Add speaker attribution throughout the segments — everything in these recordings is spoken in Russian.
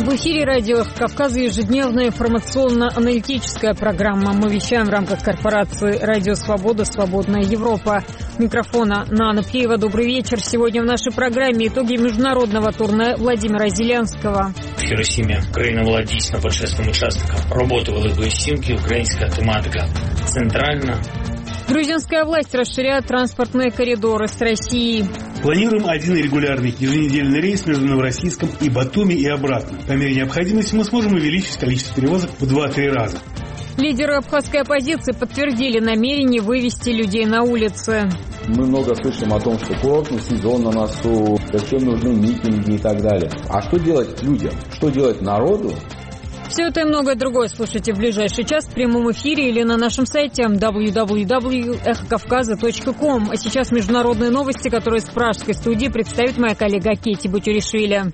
Speaker 1: В эфире радио «Эхо Кавказа» ежедневная информационно-аналитическая программа. Мы вещаем в рамках корпорации «Радио Свобода. Свободная Европа». Микрофона Нана Пеева. Добрый вечер. Сегодня в нашей программе итоги международного турне Владимира Зеленского.
Speaker 2: В Хіросімі Україна була дійсно почесним учасником. Роботи Великої Сімки, українська тематика центральна.
Speaker 1: Грузинская власть расширяет транспортные коридоры с Россией.
Speaker 3: Планируем один регулярный еженедельный рейс между Новороссийском и Батуми и обратно. По мере необходимости мы сможем увеличить количество перевозок в 2-3 раза.
Speaker 1: Лидеры абхазской оппозиции подтвердили намерение вывести людей на улицы.
Speaker 4: Мы много слышим о том, что курортный сезон на носу, зачем нужны митинги и так далее. А что делать людям? Что делать народу?
Speaker 1: Все это и многое другое слушайте в ближайший час в прямом эфире или на нашем сайте www.эхокавказа.ком. А сейчас международные новости, которые с пражской студии представит моя коллега Кетти Бутюришвили.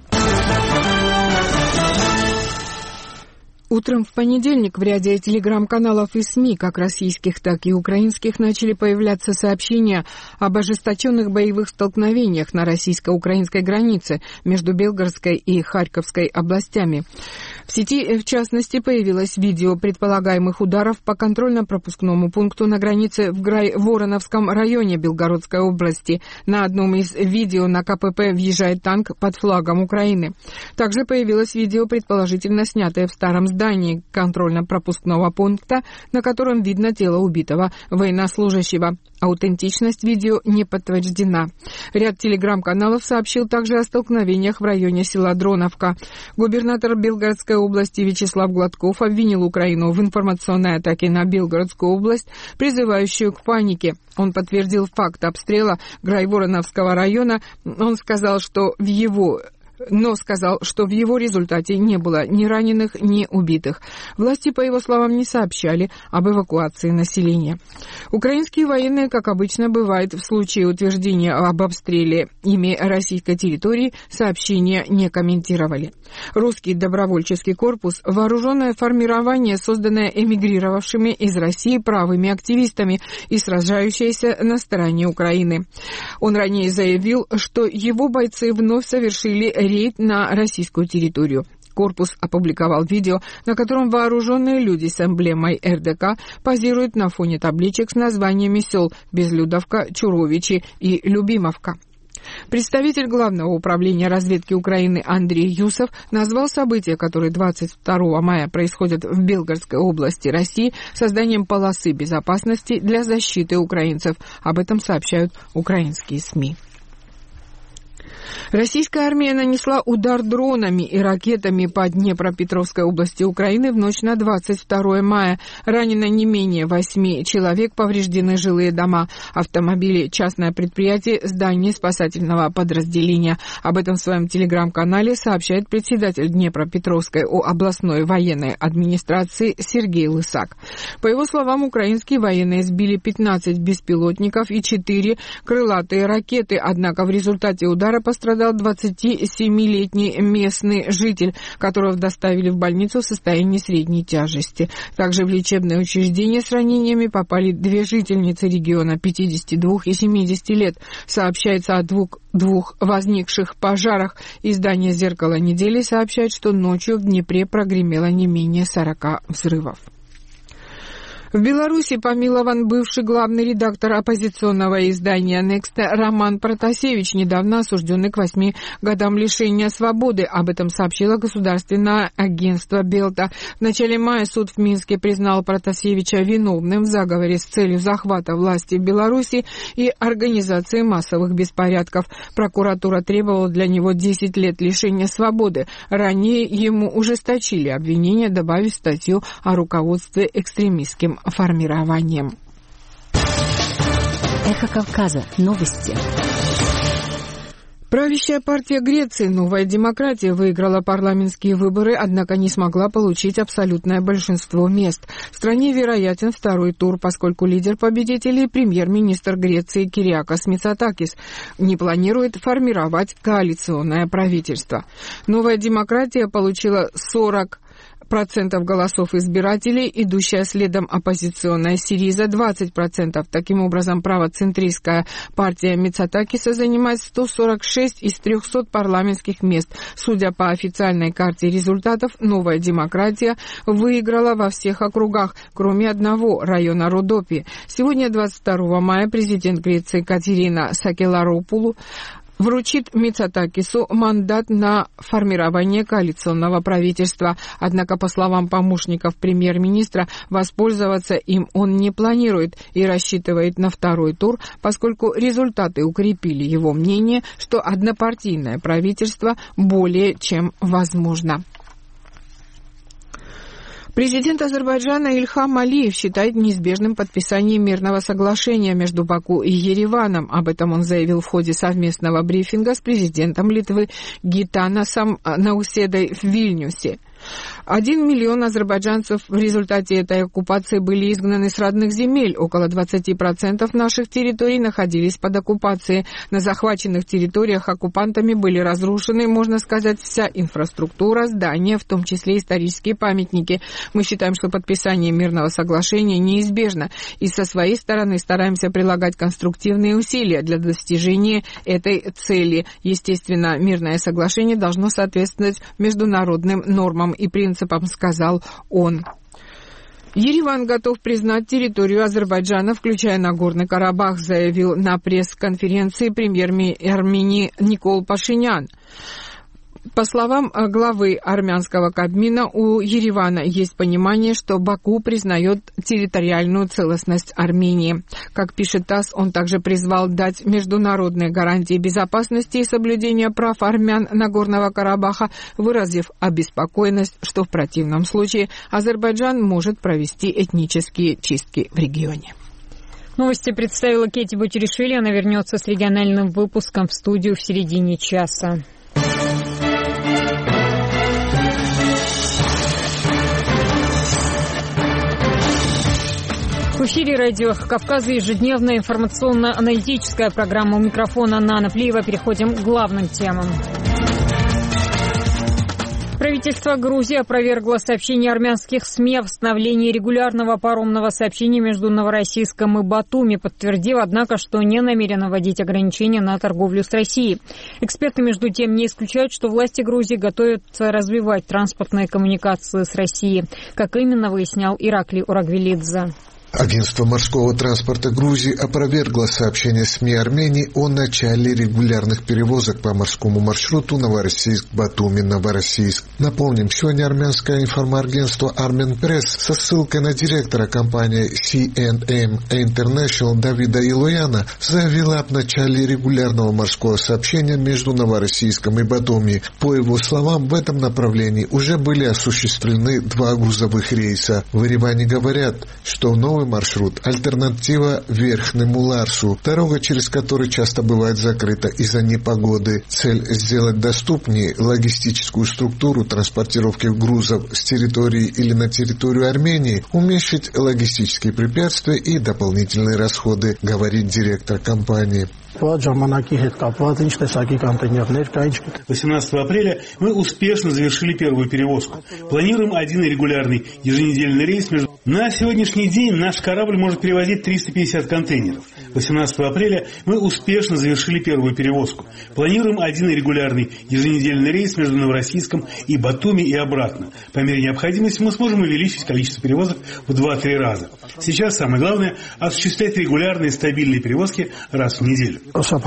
Speaker 5: Утром в понедельник в ряде телеграм-каналов и СМИ, как российских, так и украинских, начали появляться сообщения об ожесточенных боевых столкновениях на российско-украинской границе между Белгородской и Харьковской областями. В сети, в частности, появилось видео предполагаемых ударов по контрольно-пропускному пункту на границе в Грай-Вороновском районе Белгородской области. На одном из видео на КПП въезжает танк под флагом Украины. Также появилось видео, предположительно снятое в старом здании контрольно-пропускного пункта, на котором видно тело убитого военнослужащего. Аутентичность видео не подтверждена. Ряд телеграм-каналов сообщил также о столкновениях в районе села Дроновка. Губернатор Белгородской области Вячеслав Гладков обвинил Украину в информационной атаке на Белгородскую область, призывающую к панике. Он подтвердил факт обстрела Грайвороновского района. Он сказал, что в его результате не было ни раненых, ни убитых. Власти, по его словам, не сообщали об эвакуации населения. Украинские военные, как обычно бывает в случае утверждения об обстреле ими российской территории, сообщения не комментировали. Русский добровольческий корпус – вооруженное формирование, созданное эмигрировавшими из России правыми активистами и сражающееся на стороне Украины. Он ранее заявил, что его бойцы вновь совершили рейд на российскую территорию. Корпус опубликовал видео, на котором вооруженные люди с эмблемой РДК позируют на фоне табличек с названиями сел Безлюдовка, Чуровичи и Любимовка. Представитель Главного управления разведки Украины Андрей Юсов назвал события, которые 22 мая происходят в Белгородской области России, созданием полосы безопасности для защиты украинцев. Об этом сообщают украинские СМИ. Российская армия нанесла удар дронами и ракетами по Днепропетровской области Украины в ночь на 22 мая. Ранено не менее 8 человек, повреждены жилые дома, автомобили, частное предприятие, здание спасательного подразделения. Об этом в своем телеграм-канале сообщает председатель Днепропетровской областной военной администрации Сергей Лысак. По его словам, украинские военные сбили 15 беспилотников и 4 крылатые ракеты, однако в результате удара пострадал 27-летний местный житель, которого доставили в больницу в состоянии средней тяжести. Также в лечебное учреждение с ранениями попали 2 жительницы региона 52 и 70 лет. Сообщается о двух возникших пожарах. Издание «Зеркало недели» сообщает, что ночью в Днепре прогремело не менее 40 взрывов. В Беларуси помилован бывший главный редактор оппозиционного издания «Next» Роман Протасевич, недавно осужденный к 8 годам лишения свободы. Об этом сообщило государственное агентство «Белта». В начале мая суд в Минске признал Протасевича виновным в заговоре с целью захвата власти в Беларуси и организации массовых беспорядков. Прокуратура требовала для него 10 лет лишения свободы. Ранее ему ужесточили обвинения, добавив статью о руководстве экстремистским формированием.
Speaker 6: Эхо Кавказа. Новости.
Speaker 5: Правящая партия Греции «Новая демократия» выиграла парламентские выборы, однако не смогла получить абсолютное большинство мест. В стране вероятен второй тур, поскольку лидер победителей, премьер-министр Греции Кириакос Мицотакис, не планирует формировать коалиционное правительство. «Новая демократия» получила голосов избирателей, идущая следом оппозиционная Сириза 20%. Таким образом, правоцентристская партия Мицотакиса занимает 146 из 300 парламентских мест. Судя по официальной карте результатов, Новая демократия выиграла во всех округах, кроме одного, района Родопи. Сегодня, 22 мая, президент Греции Катерина Сакеларопулу вручит Мицотакису мандат на формирование коалиционного правительства. Однако, по словам помощников премьер-министра, воспользоваться им он не планирует и рассчитывает на второй тур, поскольку результаты укрепили его мнение, что однопартийное правительство более чем возможно. Президент Азербайджана Ильхам Алиев считает неизбежным подписание мирного соглашения между Баку и Ереваном. Об этом он заявил в ходе совместного брифинга с президентом Литвы Гитанасом Науседой в Вильнюсе. 1 миллион азербайджанцев в результате этой оккупации были изгнаны с родных земель. Около 20% наших территорий находились под оккупацией. На захваченных территориях оккупантами были разрушены, можно сказать, вся инфраструктура, здания, в том числе исторические памятники. Мы считаем, что подписание мирного соглашения неизбежно, и со своей стороны стараемся прилагать конструктивные усилия для достижения этой цели. Естественно, мирное соглашение должно соответствовать международным нормам и принципам, сказал он. Ереван готов признать территорию Азербайджана, включая Нагорный Карабах, заявил на пресс-конференции премьер Армении Никол Пашинян. По словам главы армянского Кабмина, у Еревана есть понимание, что Баку признает территориальную целостность Армении. Как пишет ТАСС, он также призвал дать международные гарантии безопасности и соблюдения прав армян Нагорного Карабаха, выразив обеспокоенность, что в противном случае Азербайджан может провести этнические чистки в регионе.
Speaker 1: Новости представила Кетти Бутеришвили. Она вернется с региональным выпуском в студию в середине часа. В эфире радио Кавказа ежедневная информационно-аналитическая программа. У микрофона Нана Плиева. Переходим к главным темам. Правительство Грузии опровергло сообщение армянских СМИ о восстановлении регулярного паромного сообщения между Новороссийском и Батуми, подтвердив, однако, что не намерено вводить ограничения на торговлю с Россией. Эксперты, между тем, не исключают, что власти Грузии готовятся развивать транспортные коммуникации с Россией. Как именно, выяснял Ираклий Урагвелидзе.
Speaker 7: Агентство морского транспорта Грузии опровергло сообщение СМИ Армении о начале регулярных перевозок по морскому маршруту Новороссийск-Батуми-Новороссийск. Напомним, сегодня армянское информагентство Armen Press со ссылкой на директора компании C&M International Давида Илояна заявила об начале регулярного морского сообщения между Новороссийском и Батуми. По его словам, в этом направлении уже были осуществлены 2 грузовых рейса. В Ереване говорят, что новый маршрут – альтернатива Верхнему Ларсу, дорога, через которую часто бывает закрыта из-за непогоды. Цель – сделать доступнее логистическую структуру транспортировки грузов с территории или на территорию Армении, уменьшить логистические препятствия и дополнительные расходы, говорит директор компании.
Speaker 3: 18 апреля мы успешно завершили первую перевозку. Планируем один регулярный еженедельный рейс между... На сегодняшний день наш корабль может перевозить 350 контейнеров. 18 апреля мы успешно завершили первую перевозку. Планируем один регулярный еженедельный рейс между Новороссийском и Батуми и обратно. По мере необходимости мы сможем увеличить количество перевозок в 2-3 раза. Сейчас самое главное – осуществлять регулярные стабильные перевозки раз в неделю.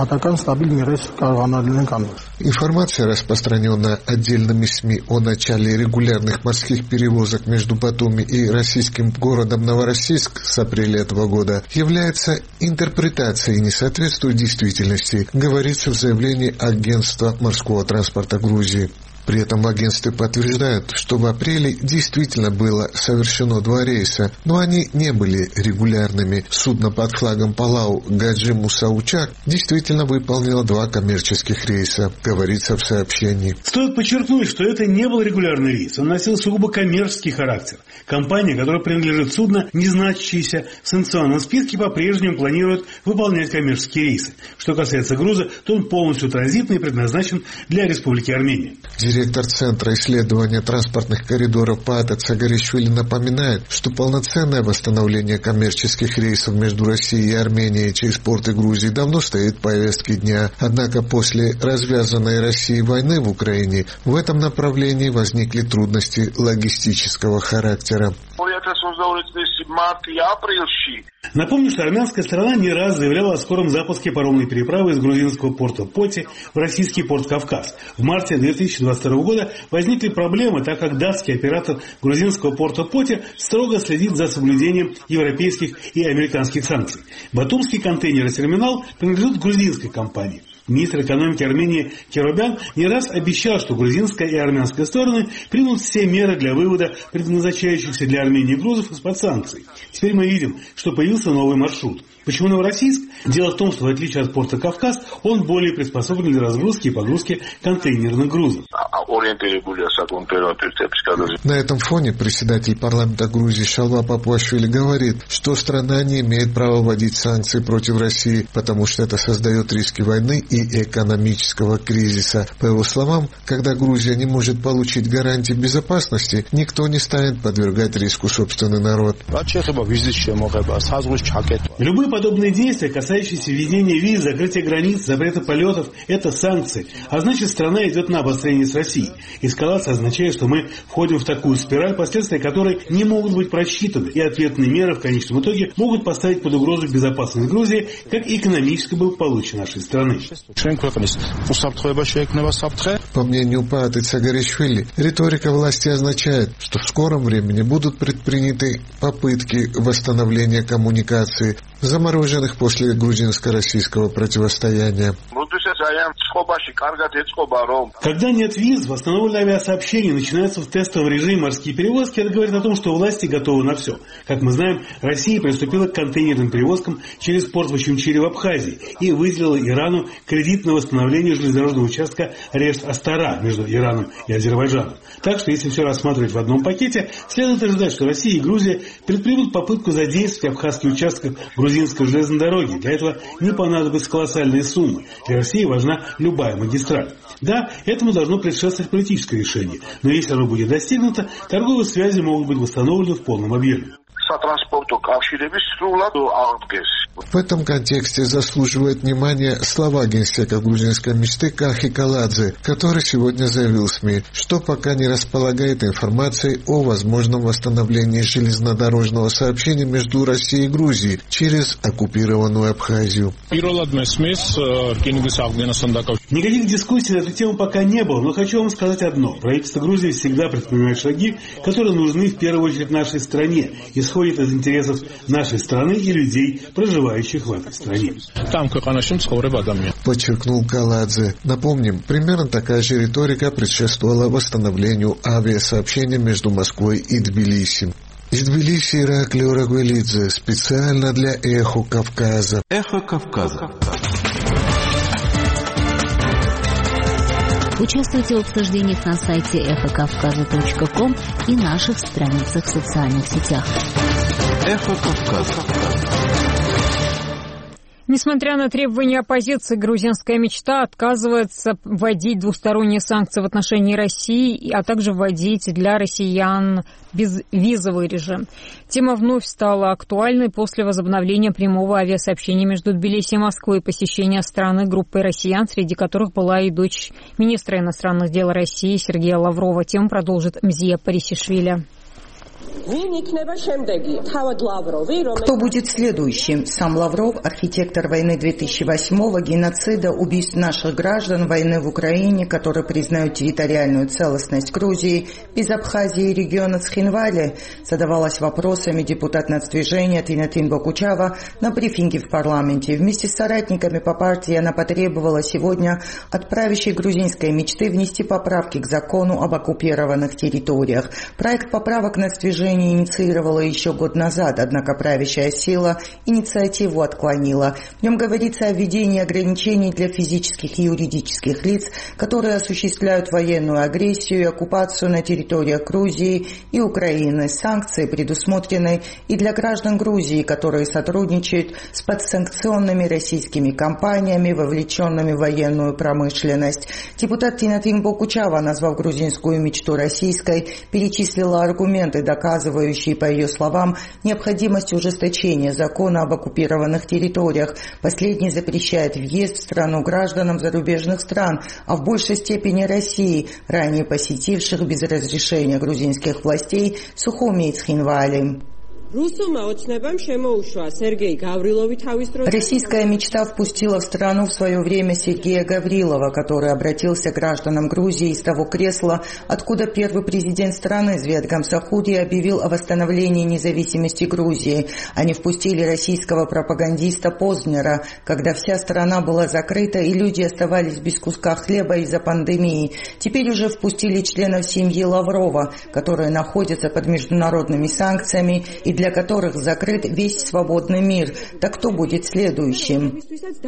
Speaker 7: Информация, распространенная отдельными СМИ о начале регулярных морских перевозок между Батуми и российским городом Новороссийск с апреля этого года, является интерпретацией и не соответствует действительности, говорится в заявлении Агентства морского транспорта Грузии. При этом в агентстве подтверждают, что в апреле действительно было совершено 2 рейса, но они не были регулярными. Судно под флагом Палау Гаджи Мусаучак действительно выполнило 2 коммерческих рейса, говорится в сообщении.
Speaker 3: Стоит подчеркнуть, что это не был регулярный рейс, он носил сугубо коммерческий характер. Компания, которой принадлежит судно, не значащееся в санкционном списке, по-прежнему планирует выполнять коммерческие рейсы. Что касается груза, то он полностью транзитный и предназначен для Республики Армения.
Speaker 7: директор Центра исследования транспортных коридоров ПААТа Цагаришвили напоминает, что полноценное восстановление коммерческих рейсов между Россией и Арменией через порты Грузии давно стоит в повестке дня. Однако после развязанной Россией войны в Украине в этом направлении возникли трудности логистического характера.
Speaker 3: Напомню, что армянская сторона не раз заявляла о скором запуске паромной переправы из грузинского порта Поти в российский порт Кавказ. В марте 2022 года возникли проблемы, так как датский оператор грузинского порта Поти строго следит за соблюдением европейских и американских санкций. Батумский контейнер-терминал принадлежит грузинской компании. Министр экономики Армении Керобян не раз обещал, что грузинская и армянская стороны примут все меры для вывода предназначающихся для Армении грузов из-под санкций. Теперь мы видим, что появился новый маршрут. Почему Новороссийск? Дело в том, что в отличие от порта Кавказ, он более приспособлен для разгрузки и погрузки контейнерных грузов.
Speaker 7: На этом фоне председатель парламента Грузии Шалва Папуашвили говорит, что страна не имеет права вводить санкции против России, потому что это создает риски войны и экономического кризиса. По его словам, когда Грузия не может получить гарантии безопасности, никто не станет подвергать риску собственный народ.
Speaker 3: Любые подобные действия, касающиеся введения виз, закрытия границ, запрета полетов – это санкции. А значит, страна идет на обострение с Россией. Эскалация означает, что мы входим в такую спираль, последствия которой не могут быть просчитаны. И ответные меры в конечном итоге могут поставить под угрозу безопасность Грузии, как и экономическое благополучие нашей страны.
Speaker 7: По мнению ПААТа Цагаришвили, риторика власти означает, что в скором времени будут предприняты попытки восстановления коммуникаций, замороженных после грузинско-российского противостояния.
Speaker 3: Когда нет виз, восстановленное авиасообщение начинается в тестовом режиме морские перевозки. Это говорит о том, что власти готовы на все. Как мы знаем, Россия приступила к контейнерным перевозкам через порт в Ачунчире в Абхазии и выделила Ирану кредит на восстановление железнодорожного участка Решт-Астара между Ираном и Азербайджаном. Так что, если все рассматривать в одном пакете, следует ожидать, что Россия и Грузия предпримут попытку задействовать абхазский участок грузинской железной дороги. Для этого не понадобятся колоссальные суммы. Для России важна любая магистраль. Да, этому должно предшествовать политическое решение, но если оно будет достигнуто, торговые связи могут быть восстановлены в полном объеме.
Speaker 7: В этом контексте заслуживает внимания слова генсека грузинской мечты Кахи Каладзе, который сегодня заявил СМИ, что пока не располагает информацией о возможном восстановлении железнодорожного сообщения между Россией и Грузией через оккупированную Абхазию.
Speaker 3: Никаких дискуссий на эту тему пока не было, но хочу вам сказать одно. Правительство Грузии всегда предпринимает шаги, которые нужны в первую очередь нашей стране, исходят из интересов нашей страны и людей, проживающих в этой стране.
Speaker 7: Подчеркнул Каладзе. Напомним, примерно такая же риторика предшествовала восстановлению авиасообщения между Москвой и Тбилиси. Из Тбилиси Ираклий Орагвелидзе специально для «Эхо Кавказа».
Speaker 8: «Эхо Кавказа».
Speaker 6: Участвуйте в обсуждениях на сайте эхокавказа.ком и наших страницах в социальных сетях.
Speaker 8: «Эхо Кавказа».
Speaker 1: Несмотря на требования оппозиции, грузинская мечта отказывается вводить двусторонние санкции в отношении России, а также вводить для россиян безвизовый режим. Тема вновь стала актуальной после возобновления прямого авиасообщения между Тбилиси и Москвой и посещения страны группой россиян, среди которых была и дочь министра иностранных дел России Сергея Лаврова. Тему продолжит Мзия Парисишвили.
Speaker 9: Кто будет следующим? Сам Лавров, архитектор войны 2008-го, геноцида, убийств наших граждан, войны в Украине, который признает территориальную целостность Грузии, без Абхазии и региона Цхинвали, задавалась вопросами депутат нацдвижения Тинатин Бокучава на брифинге в парламенте. Вместе с соратниками по партии она потребовала сегодня от правящей грузинской мечты внести поправки к закону об оккупированных территориях. Проект поправок нацдвижения движение инициировало еще год назад, однако правящая сила инициативу отклонила. В нем говорится о введении ограничений для физических и юридических лиц, которые осуществляют военную агрессию и оккупацию на территориях Грузии и Украины. Санкции предусмотрены и для граждан Грузии, которые сотрудничают с подсанкционными российскими компаниями, вовлеченными в военную промышленность. Депутат Тинатин Бокучава, назвав грузинскую мечту российской, перечислила аргументы, доказывающие, по ее словам, необходимость ужесточения закона об оккупированных территориях. Последний запрещает въезд в страну гражданам зарубежных стран, а в большей степени России, ранее посетивших без разрешения грузинских властей Сухуми и Цхинвали. Российская мечта впустила в страну в свое время Сергея Гаврилова, который обратился к гражданам Грузии из того кресла, откуда первый президент страны Звет Гамсахурди объявил о восстановлении независимости Грузии. Они впустили российского пропагандиста Познера, когда вся страна была закрыта и люди оставались без куска хлеба из-за пандемии. Теперь уже впустили членов семьи Лаврова, которые находятся под международными санкциями и для которых закрыт весь свободный мир. Так кто будет следующим?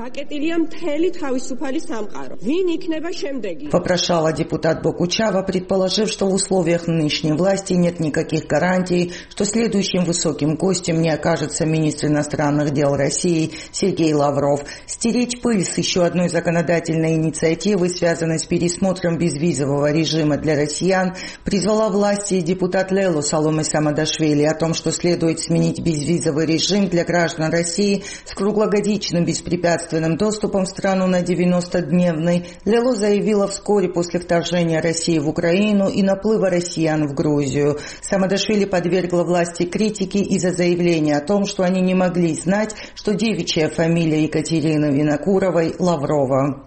Speaker 9: Вопрошала депутат Бокучава, предположив, что в условиях нынешней власти нет никаких гарантий, что следующим высоким гостем не окажется министр иностранных дел России Сергей Лавров. Стереть пыль с еще одной законодательной инициативы, связанной с пересмотром безвизового режима для россиян, призвала власти депутат Лелу Саломе Самадашвили о том, что следует сменить безвизовый режим для граждан России с круглогодичным беспрепятственным доступом в страну на 90-дневный. Лело заявила вскоре после вторжения России в Украину и наплыва россиян в Грузию. Самадашвили подвергла власти критике из-за заявления о том, что они не могли знать, что девичья фамилия Екатерины Винокуровой Лаврова.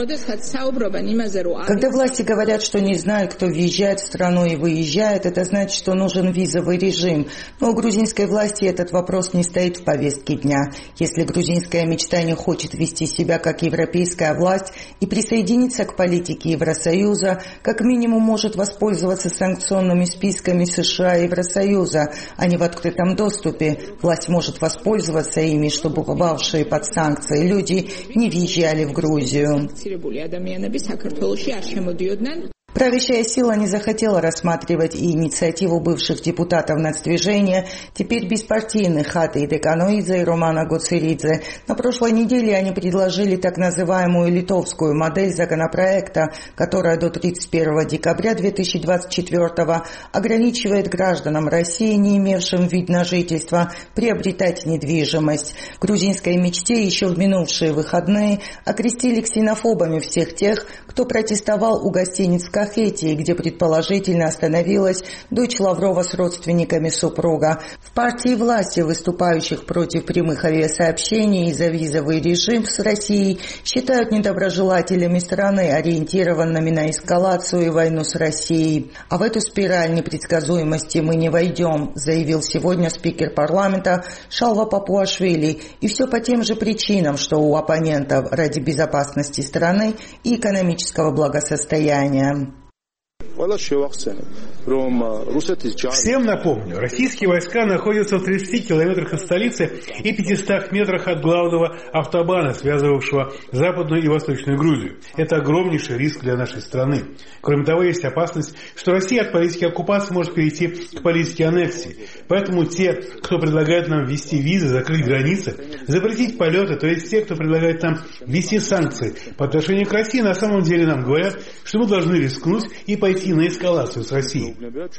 Speaker 9: Когда власти говорят, что не знают, кто въезжает в страну и выезжает, это значит, что нужен визовый режим. Но у грузинской власти этот вопрос не стоит в повестке дня. Если грузинская мечта не хочет вести себя как европейская власть и присоединиться к политике Евросоюза, как минимум может воспользоваться санкционными списками США и Евросоюза, а не в открытом доступе. Власть может воспользоваться ими, чтобы попавшие под санкции люди не въезжали в Грузию. Правящая сила не захотела рассматривать и инициативу бывших депутатов нацдвижения, теперь беспартийных Хаты Деканоидзе и Романа Гоцеридзе. На прошлой неделе они предложили так называемую литовскую модель законопроекта, которая до 31 декабря 2024 ограничивает гражданам России, не имевшим вид на жительство, приобретать недвижимость. В грузинской мечте еще в минувшие выходные окрестили ксенофобами всех тех, кто протестовал у гостиниц в Кахетии, где предположительно остановилась дочь Лаврова с родственниками супруга. В партии власти, выступающих против прямых авиасообщений и за визовый режим с Россией, считают недоброжелателями страны, ориентированными на эскалацию и войну с Россией. А в эту спираль непредсказуемости мы не войдем, заявил сегодня спикер парламента Шалва Папуашвили. И все по тем же причинам, что у оппонентов ради безопасности страны и экономического благосостояния.
Speaker 3: Всем напомню, российские войска находятся в 30 километрах от столицы и 500 метрах от главного автобана, связывавшего Западную и Восточную Грузию. Это огромнейший риск для нашей страны. Кроме того, есть опасность, что Россия от политики оккупации может перейти к политике аннексии. Поэтому те, кто предлагает нам ввести визы, закрыть границы, запретить полеты, то есть те, кто предлагает нам ввести санкции по отношению к России, на самом деле нам говорят, что мы должны рискнуть и пойти на эскалацию с Россией.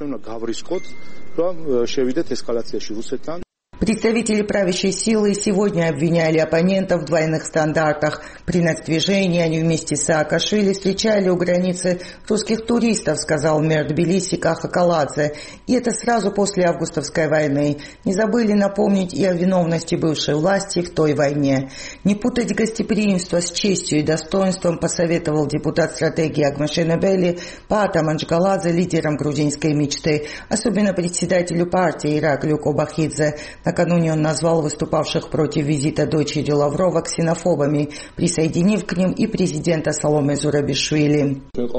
Speaker 9: Представители правящей силы сегодня обвиняли оппонентов в двойных стандартах. При нацдвижении они вместе с Саакашвили встречали у границы русских туристов, сказал мэр Тбилиси Каха Каладзе. И это сразу после августовской войны. Не забыли напомнить и о виновности бывшей власти в той войне. Не путать гостеприимство с честью и достоинством, посоветовал депутат стратегии Агмашенебели Пата Манчгаладзе лидерам грузинской мечты, особенно председателю партии Ираклию Кобахидзе. На Накануне он назвал выступавших против визита дочери Лаврова ксенофобами, присоединив к ним и президента Саломе Зурабишвили.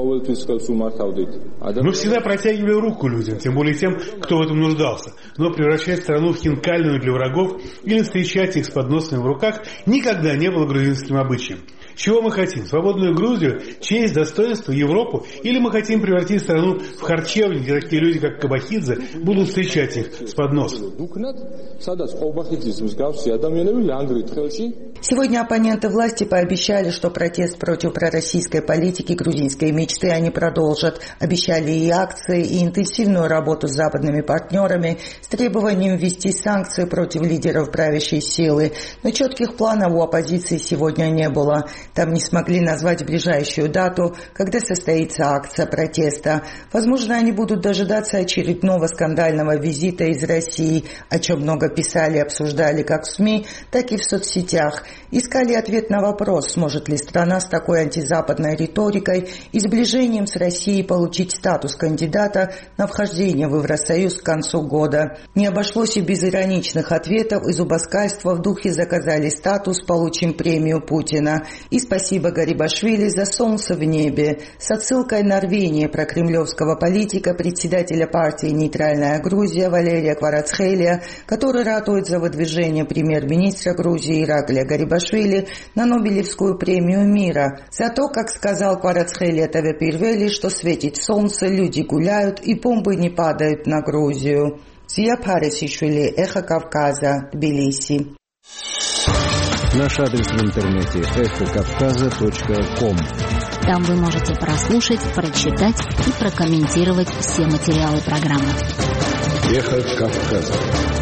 Speaker 3: Мы всегда протягивали руку людям, тем более тем, кто в этом нуждался. Но превращать страну в хинкальную для врагов или встречать их с подносами в руках никогда не было грузинским обычаем. Чего мы хотим? Свободную Грузию, честь, достоинство, Европу? Или мы хотим превратить страну в харчевню, где такие люди, как Кабахидзе, будут встречать их с подносом?
Speaker 9: Сегодня оппоненты власти пообещали, что протест против пророссийской политики, грузинской мечты они продолжат. Обещали и акции, и интенсивную работу с западными партнерами с требованием ввести санкции против лидеров правящей силы. Но четких планов у оппозиции сегодня не было. Там не смогли назвать ближайшую дату, когда состоится акция протеста. Возможно, они будут дожидаться очередного скандального визита из России, о чем много писали и обсуждали как в СМИ, так и в соцсетях. Искали ответ на вопрос, сможет ли страна с такой антизападной риторикой и сближением с Россией получить статус кандидата на вхождение в Евросоюз к концу года. Не обошлось и без ироничных ответов и зубоскальства в духе «заказали статус, получим премию Путина». И спасибо Гарибашвили за солнце в небе, с отсылкой на рвение прокремлевского политика, председателя партии «Нейтральная Грузия» Валерия Кварацхелия, который ратует за выдвижение премьер-министра Грузии Ираклия Гарибашвили на Нобелевскую премию мира. За то, как сказал Кварацхелия Тавепирвели, что светит солнце, люди гуляют и бомбы не падают на Грузию. Зия Парисишвили, Эхо Кавказа, Тбилиси.
Speaker 10: Наш адрес в интернете эхокавказа.ком.
Speaker 6: Там вы можете прослушать, прочитать и прокомментировать все материалы программы.
Speaker 10: Эхо Кавказа.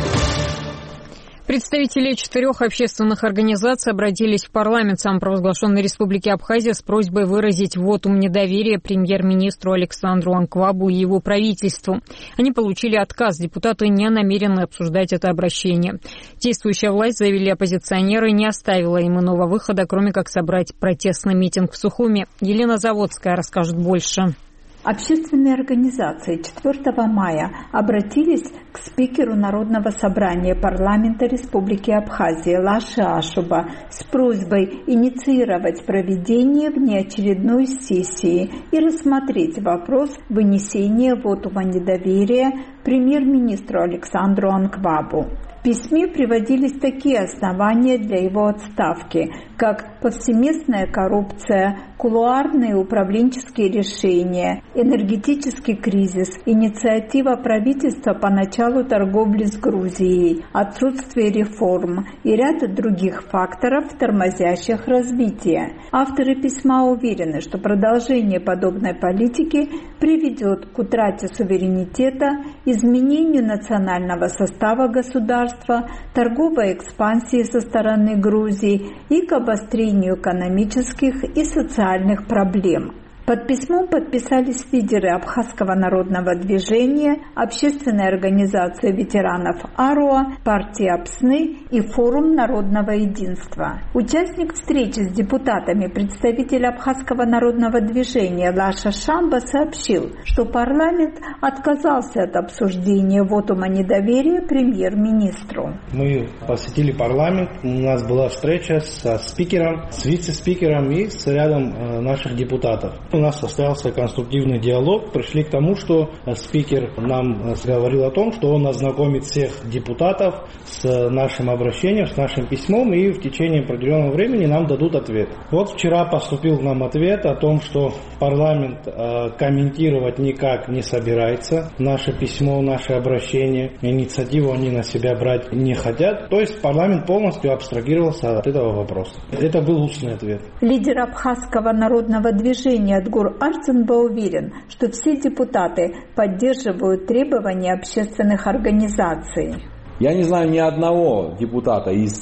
Speaker 1: Представители 4 общественных организаций обратились в парламент самопровозглашенной Республики Абхазия с просьбой выразить вотум недоверия премьер-министру Александру Анквабу и его правительству. Они получили отказ. Депутаты не намерены обсуждать это обращение. Действующая власть, заявили оппозиционеры, не оставила им иного выхода, кроме как собрать протестный митинг в Сухуми. Елена Заводская расскажет больше.
Speaker 11: Общественные организации 4 мая обратились к спикеру Народного собрания парламента Республики Абхазия Лаши Ашуба с просьбой инициировать проведение внеочередной сессии и рассмотреть вопрос вынесения вотума недоверия премьер-министру Александру Анквабу. В письме приводились такие основания для его отставки, как повсеместная коррупция, кулуарные управленческие решения, энергетический кризис, инициатива правительства по началу торговли с Грузией, отсутствие реформ и ряд других факторов, тормозящих развитие. Авторы письма уверены, что продолжение подобной политики приведет к утрате суверенитета, изменению национального состава государства, торговой экспансии со стороны Грузии и к обострению экономических и социальных проблем. Под письмом подписались лидеры Абхазского народного движения, общественной организации ветеранов АРОА, партии АПСНы и Форум народного единства. Участник встречи с депутатами, представитель Абхазского народного движения Лаша Шамба сообщил, что парламент отказался от обсуждения вотума недоверия премьер-министру.
Speaker 12: Мы посетили парламент, у нас была встреча со спикером, с вице-спикером и с рядом наших депутатов. У нас состоялся конструктивный диалог. Пришли к тому, что спикер нам говорил о том, что он ознакомит всех депутатов с нашим обращением, с нашим письмом, и в течение определенного времени нам дадут ответ. Вот вчера поступил к нам ответ о том, что парламент комментировать никак не собирается наше письмо, наше обращение, инициативу они на себя брать не хотят. То есть парламент полностью абстрагировался от этого вопроса. Это был устный ответ.
Speaker 11: Лидер Абхазского народного движения Адгур Арцинба уверен, что все депутаты поддерживают требования общественных организаций.
Speaker 4: Я не знаю ни одного депутата из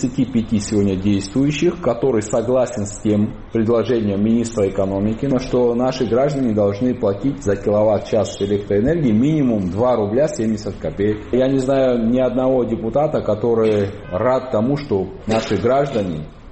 Speaker 4: 35 сегодня действующих, который согласен с тем предложением министра экономики, что наши граждане должны платить за киловатт-час электроэнергии минимум 2 рубля 70 копеек. Я не знаю ни одного депутата, который рад тому, что наши граждане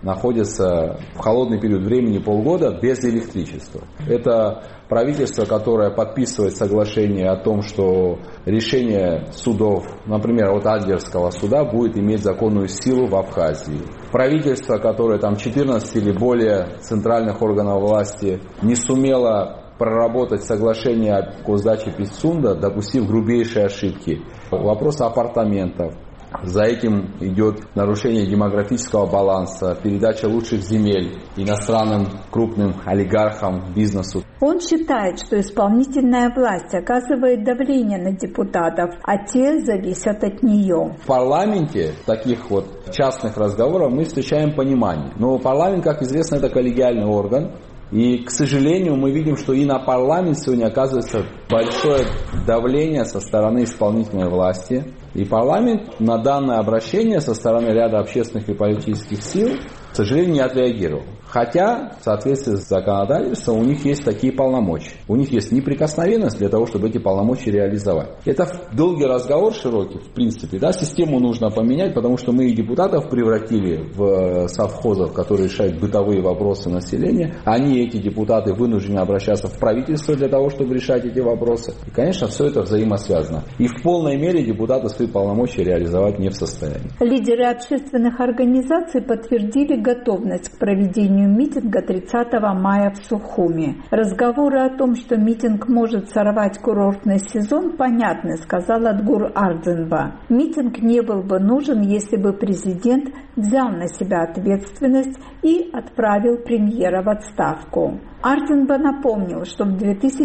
Speaker 4: находится в холодный период времени полгода без электричества. Это правительство, которое подписывает соглашение о том, что решение судов, например, от Адлерского суда, будет иметь законную силу в Абхазии. Правительство, которое там 14 или более центральных органов власти не сумело проработать соглашение о сдаче Пицунда, допустив грубейшие ошибки. Вопрос апартаментов. За этим идет нарушение демографического баланса, передача лучших земель иностранным крупным олигархам, бизнесу.
Speaker 11: Он считает, что исполнительная власть оказывает давление на депутатов, а те зависят от нее.
Speaker 4: В парламенте таких вот частных разговоров мы встречаем понимание. Но парламент, как известно, это коллегиальный орган. И, к сожалению, мы видим, что и на парламент сегодня оказывается большое давление со стороны исполнительной власти. И парламент на данное обращение со стороны ряда общественных и политических сил, к сожалению, не отреагировал. Хотя, в соответствии с законодательством, у них есть такие полномочия. У них есть неприкосновенность для того, чтобы эти полномочия реализовать. Это долгий разговор широкий, в принципе. Да, систему нужно поменять, потому что мы и депутатов превратили в совхозов, которые решают бытовые вопросы населения. Они, эти депутаты, вынуждены обращаться в правительство для того, чтобы решать эти вопросы. И, конечно, все это взаимосвязано. И в полной мере депутаты свои полномочия реализовать не в состоянии.
Speaker 11: Лидеры общественных организаций подтвердили готовность к проведению митинга 30 мая в Сухуми. Разговоры о том, что митинг может сорвать курортный сезон, понятны, сказал Адгур Ардзинба. Митинг не был бы нужен, если бы президент взял на себя ответственность и отправил премьера в отставку. Ардзинба напомнил, что в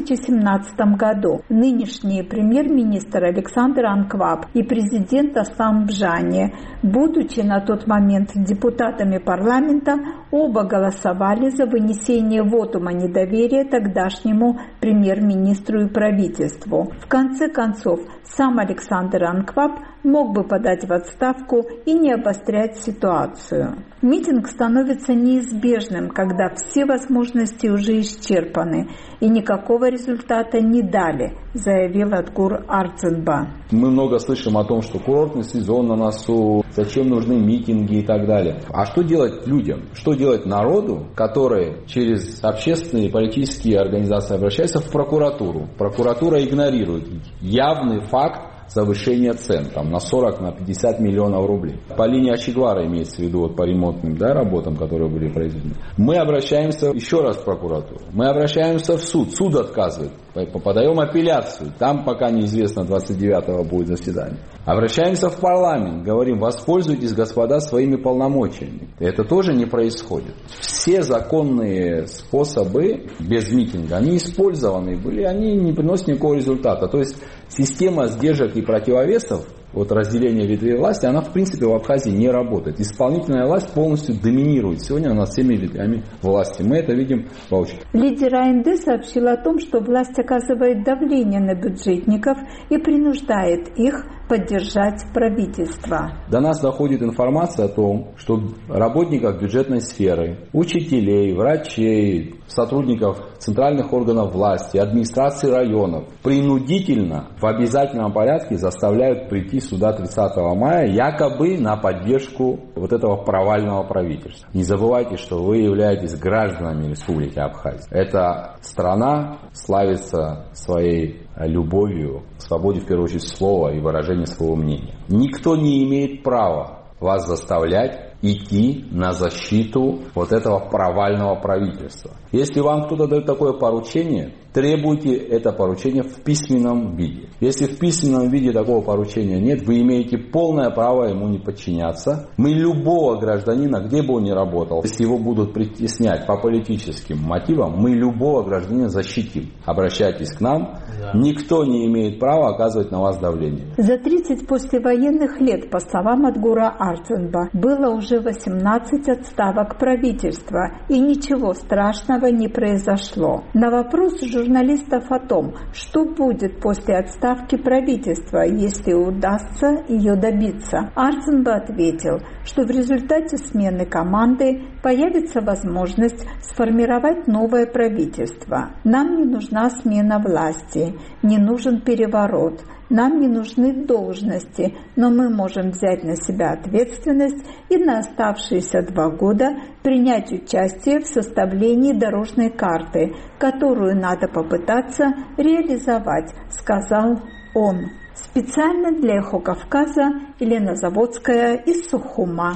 Speaker 11: 2017 году нынешний премьер-министр Александр Анкваб и президент Аслан Бжани, будучи на тот момент депутатами парламента, оба голосовали за вынесение вотума недоверия тогдашнему премьер-министру и правительству. В конце концов, сам Александр Анкваб мог бы подать в отставку и не обострять ситуацию. Митинг становится неизбежным, когда все возможности уже исчерпаны и никакого результата не дали, заявил Адгур Ардзинба.
Speaker 4: Мы много слышим о том, что курортный сезон на носу, зачем нужны митинги и так далее. А что делать людям? Что делать народу, который через общественные и политические организации обращается в прокуратуру? Прокуратура игнорирует явный факт завышение цен там, на 40, на 50 миллионов рублей. По линии Ачигвара имеется в виду, вот, по ремонтным работам, которые были произведены. Мы обращаемся еще раз в прокуратуру. Мы обращаемся в суд. Суд отказывает. Подаем апелляцию. Там пока неизвестно, 29-го будет заседание. Обращаемся в парламент. Говорим, воспользуйтесь, господа, своими полномочиями. Это тоже не происходит. Все законные способы без митинга, они использованы были, они не приносят никакого результата. То есть система сдержек и противовесов, вот разделение ветвей власти, она в принципе в Абхазии не работает. Исполнительная власть полностью доминирует сегодня над всеми ветвями власти. Мы это видим воочию.
Speaker 11: Лидер АНД сообщил о том, что власть оказывает давление на бюджетников и принуждает их поддержать правительство.
Speaker 4: До нас доходит информация о том, что работников бюджетной сферы, учителей, врачей, сотрудников центральных органов власти, администрации районов принудительно в обязательном порядке заставляют прийти сюда 30 мая якобы на поддержку вот этого провального правительства. Не забывайте, что вы являетесь гражданами Республики Абхазия. Эта страна славится своей любовью к свободе, в первую очередь, слова и выражения своего мнения. Никто не имеет права вас заставлять идти на защиту вот этого провального правительства. Если вам кто-то дает такое поручение, требуйте это поручение в письменном виде. Если в письменном виде такого поручения нет, вы имеете полное право ему не подчиняться. Мы любого гражданина, где бы он ни работал, если его будут притеснять по политическим мотивам, мы любого гражданина защитим. Обращайтесь к нам. Да. Никто не имеет права оказывать на вас давление.
Speaker 11: За 30 послевоенных лет, по словам Адгура Ардзинба, было уже 18 отставок правительства, и ничего страшного не произошло. На вопрос журналистов о том, что будет после отставки правительства, если удастся ее добиться, Ардзинба ответил, что в результате смены команды появится возможность сформировать новое правительство. Нам не нужна смена власти, не нужен переворот. Нам не нужны должности, но мы можем взять на себя ответственность и на оставшиеся 2 года принять участие в составлении дорожной карты, которую надо попытаться реализовать, сказал он. Специально для «Эхо Кавказа» Елена Заводская из Сухума.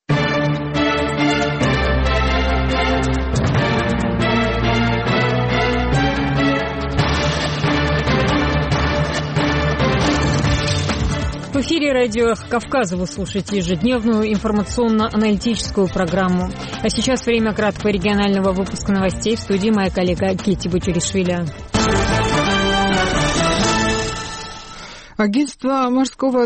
Speaker 1: В эфире радио «Эхо Кавказа» вы слушаете ежедневную информационно-аналитическую программу. А сейчас время краткого регионального выпуска новостей. В студии моя коллега Кити Бутюришвили.
Speaker 5: Агентство морского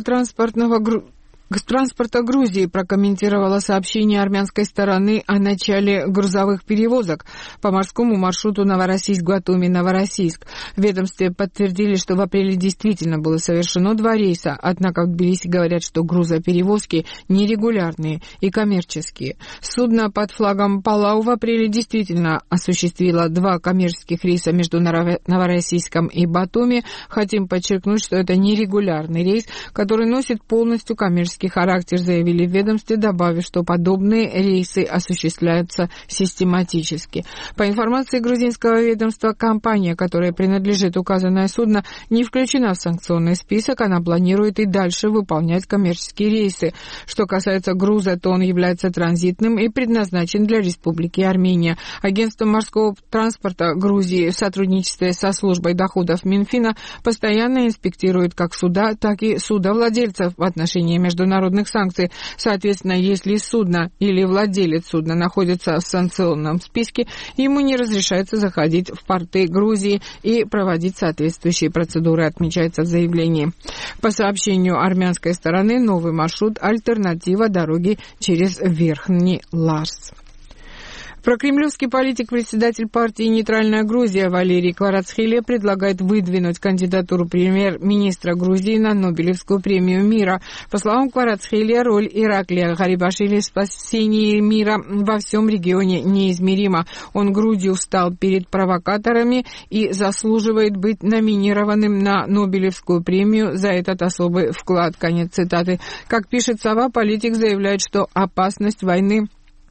Speaker 5: транспорта Грузии прокомментировало сообщение армянской стороны о начале грузовых перевозок по морскому маршруту Новороссийск-Батуми-Новороссийск. В ведомстве подтвердили, что в апреле действительно было совершено 2 рейса, однако в Тбилиси говорят, что грузоперевозки нерегулярные и коммерческие. Судно под флагом Палау в апреле действительно осуществило 2 коммерческих рейса между Новороссийском и Батуми. Хотим подчеркнуть, что это нерегулярный рейс, который носит полностью коммерческий характер, заявили в ведомстве, добавив, что подобные рейсы осуществляются систематически. По информации грузинского ведомства, компания, которой принадлежит указанное судно, не включена в санкционный список, она планирует и дальше выполнять коммерческие рейсы. Что касается груза, то он является транзитным и предназначен для Республики Армения. Агентство морского транспорта Грузии в сотрудничестве со службой доходов Минфина постоянно инспектирует как суда, так и судовладельцев в отношении международных санкций. Соответственно, если судно или владелец судна находится в санкционном списке, ему не разрешается заходить в порты Грузии и проводить соответствующие процедуры, отмечается в заявлении. По сообщению армянской стороны, новый маршрут – альтернатива дороги через Верхний Ларс. Прокремлевский политик, председатель партии «Нейтральная Грузия» Валерий Кварацхелия предлагает выдвинуть кандидатуру премьер-министра Грузии на Нобелевскую премию мира. По словам Кварацхелия, роль Ираклия Гарибашвили в спасении мира во всем регионе неизмерима. Он грудью встал перед провокаторами и заслуживает быть номинированным на Нобелевскую премию за этот особый вклад. Конец цитаты. Как пишет «Сова», политик заявляет, что опасность войны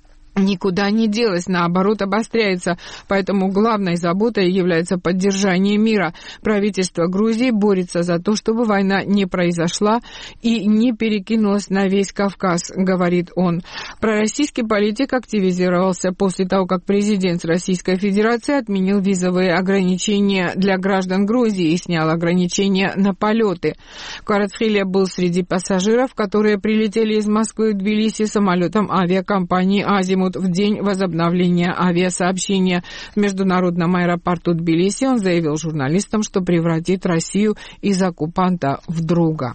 Speaker 5: никуда не делась, наоборот, обостряется, поэтому главной заботой является поддержание мира. Правительство Грузии борется за то, чтобы война не произошла и не перекинулась на весь Кавказ, говорит он. Пророссийский политик активизировался после того, как президент Российской Федерации отменил визовые ограничения для граждан Грузии и снял ограничения на полеты. Кварацхелия был среди пассажиров, которые прилетели из Москвы в Тбилиси самолетом авиакомпании «Азимут» в день возобновления авиасообщения в международном аэропорту Тбилиси. Он заявил журналистам, что превратит Россию из оккупанта в друга.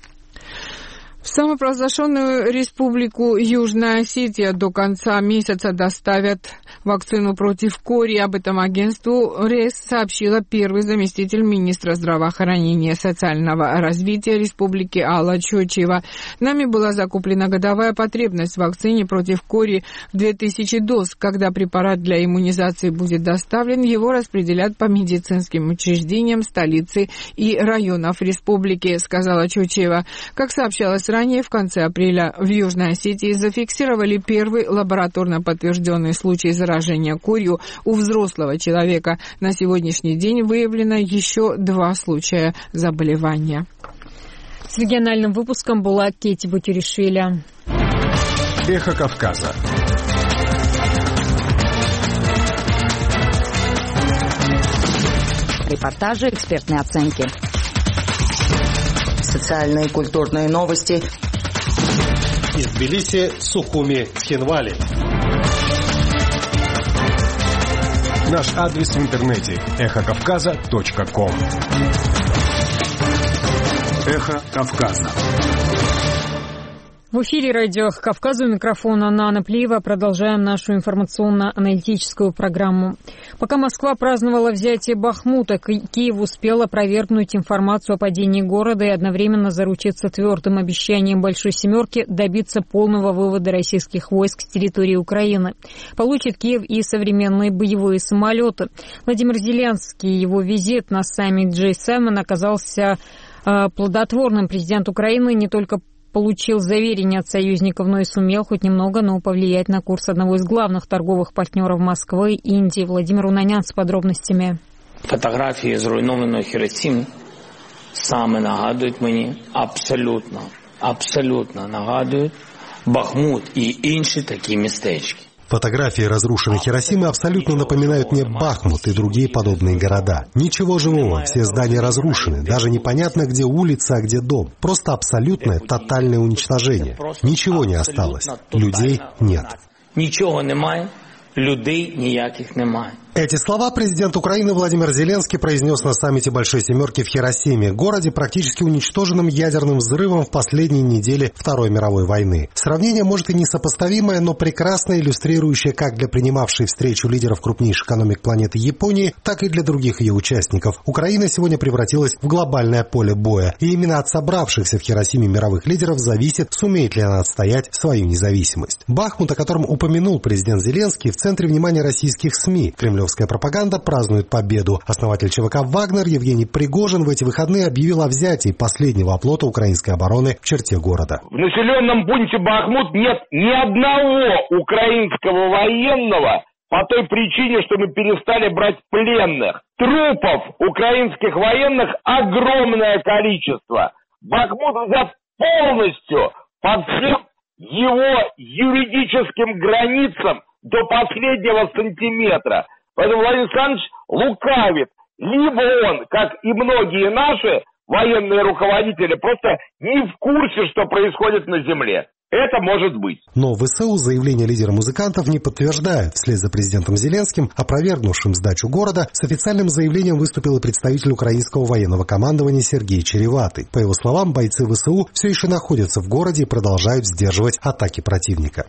Speaker 5: В самопровозглашенную республику Южная Осетия до конца месяца доставят вакцину против кори. Об этом агентству РЕС сообщила первый заместитель министра здравоохранения и социального развития республики Алла Чочева. Нами была закуплена годовая потребность в вакцине против кори в 2000 доз. Когда препарат для иммунизации будет доставлен, его распределят по медицинским учреждениям столицы и районов республики, сказала Чочева. Как сообщалось ранее, в конце апреля в Южной Осетии зафиксировали первый лабораторно подтвержденный случай заражения корью у взрослого человека. На сегодняшний день выявлено еще 2 случая заболевания.
Speaker 1: С региональным выпуском была Кити Бутюришвили.
Speaker 10: Эхо Кавказа.
Speaker 9: Репортажи, экспертные оценки. Социальные и культурные новости.
Speaker 13: Из Тбилиси, Сухуми, Цхинвали.
Speaker 10: Наш адрес в интернете эхокавказа.ком. Эхо Кавказа.
Speaker 1: В эфире радио «Эхо Кавказа», у микрофона Нана Плиева. Продолжаем нашу информационно-аналитическую программу. Пока Москва праздновала взятие Бахмута, Киев успел опровергнуть информацию о падении города и одновременно заручиться твердым обещанием Большой Семерки добиться полного вывода российских войск с территории Украины. Получит Киев и современные боевые самолеты. Владимир Зеленский, его визит на саммит G7 оказался плодотворным. Президент Украины не только получил заверение от союзников, но и сумел хоть немного, но повлиять на курс одного из главных торговых партнеров Москвы, Индии. Владимир Унанян с подробностями.
Speaker 2: Фотографії зруйнованої Хіросіми саме нагадують мені, абсолютно нагадують Бахмут і інші такі містечки.
Speaker 13: Фотографии разрушенной Хиросимы абсолютно напоминают мне Бахмут и другие подобные города. Ничего живого, все здания разрушены, даже непонятно, где улица, а где дом. Просто абсолютное, тотальное уничтожение. Ничего не осталось, людей нет.
Speaker 2: Ничего немає, людей ніяких немає.
Speaker 13: Эти слова президент Украины Владимир Зеленский произнес на саммите Большой Семерки в Хиросиме, городе, практически уничтоженном ядерным взрывом в последние недели Второй мировой войны. Сравнение, может, и несопоставимое, но прекрасно иллюстрирующее как для принимавшей встречу лидеров крупнейших экономик планеты Японии, так и для других ее участников. Украина сегодня превратилась в глобальное поле боя, и именно от собравшихся в Хиросиме мировых лидеров зависит, сумеет ли она отстоять свою независимость. Бахмут, о котором упомянул президент Зеленский, в центре внимания российских СМИ. Кремлевская пропаганда празднует победу. Основатель ЧВК «Вагнер» Евгений Пригожин в эти выходные объявил о взятии последнего оплота украинской обороны в черте города.
Speaker 14: В населенном пункте Бахмут нет ни одного украинского военного по той причине, что мы перестали брать пленных. Трупов украинских военных огромное количество. Бахмут взят полностью под всем его юридическим границам до последнего сантиметра. Поэтому Владимир Александрович лукавит. Либо он, как и многие наши военные руководители, просто не в курсе, что происходит на земле. Это может быть.
Speaker 13: Но в ВСУ заявление лидера музыкантов не подтверждает. Вслед за президентом Зеленским, опровергнувшим сдачу города, с официальным заявлением выступил и представитель украинского военного командования Сергей Череватый. По его словам, бойцы ВСУ все еще находятся в городе и продолжают сдерживать атаки противника.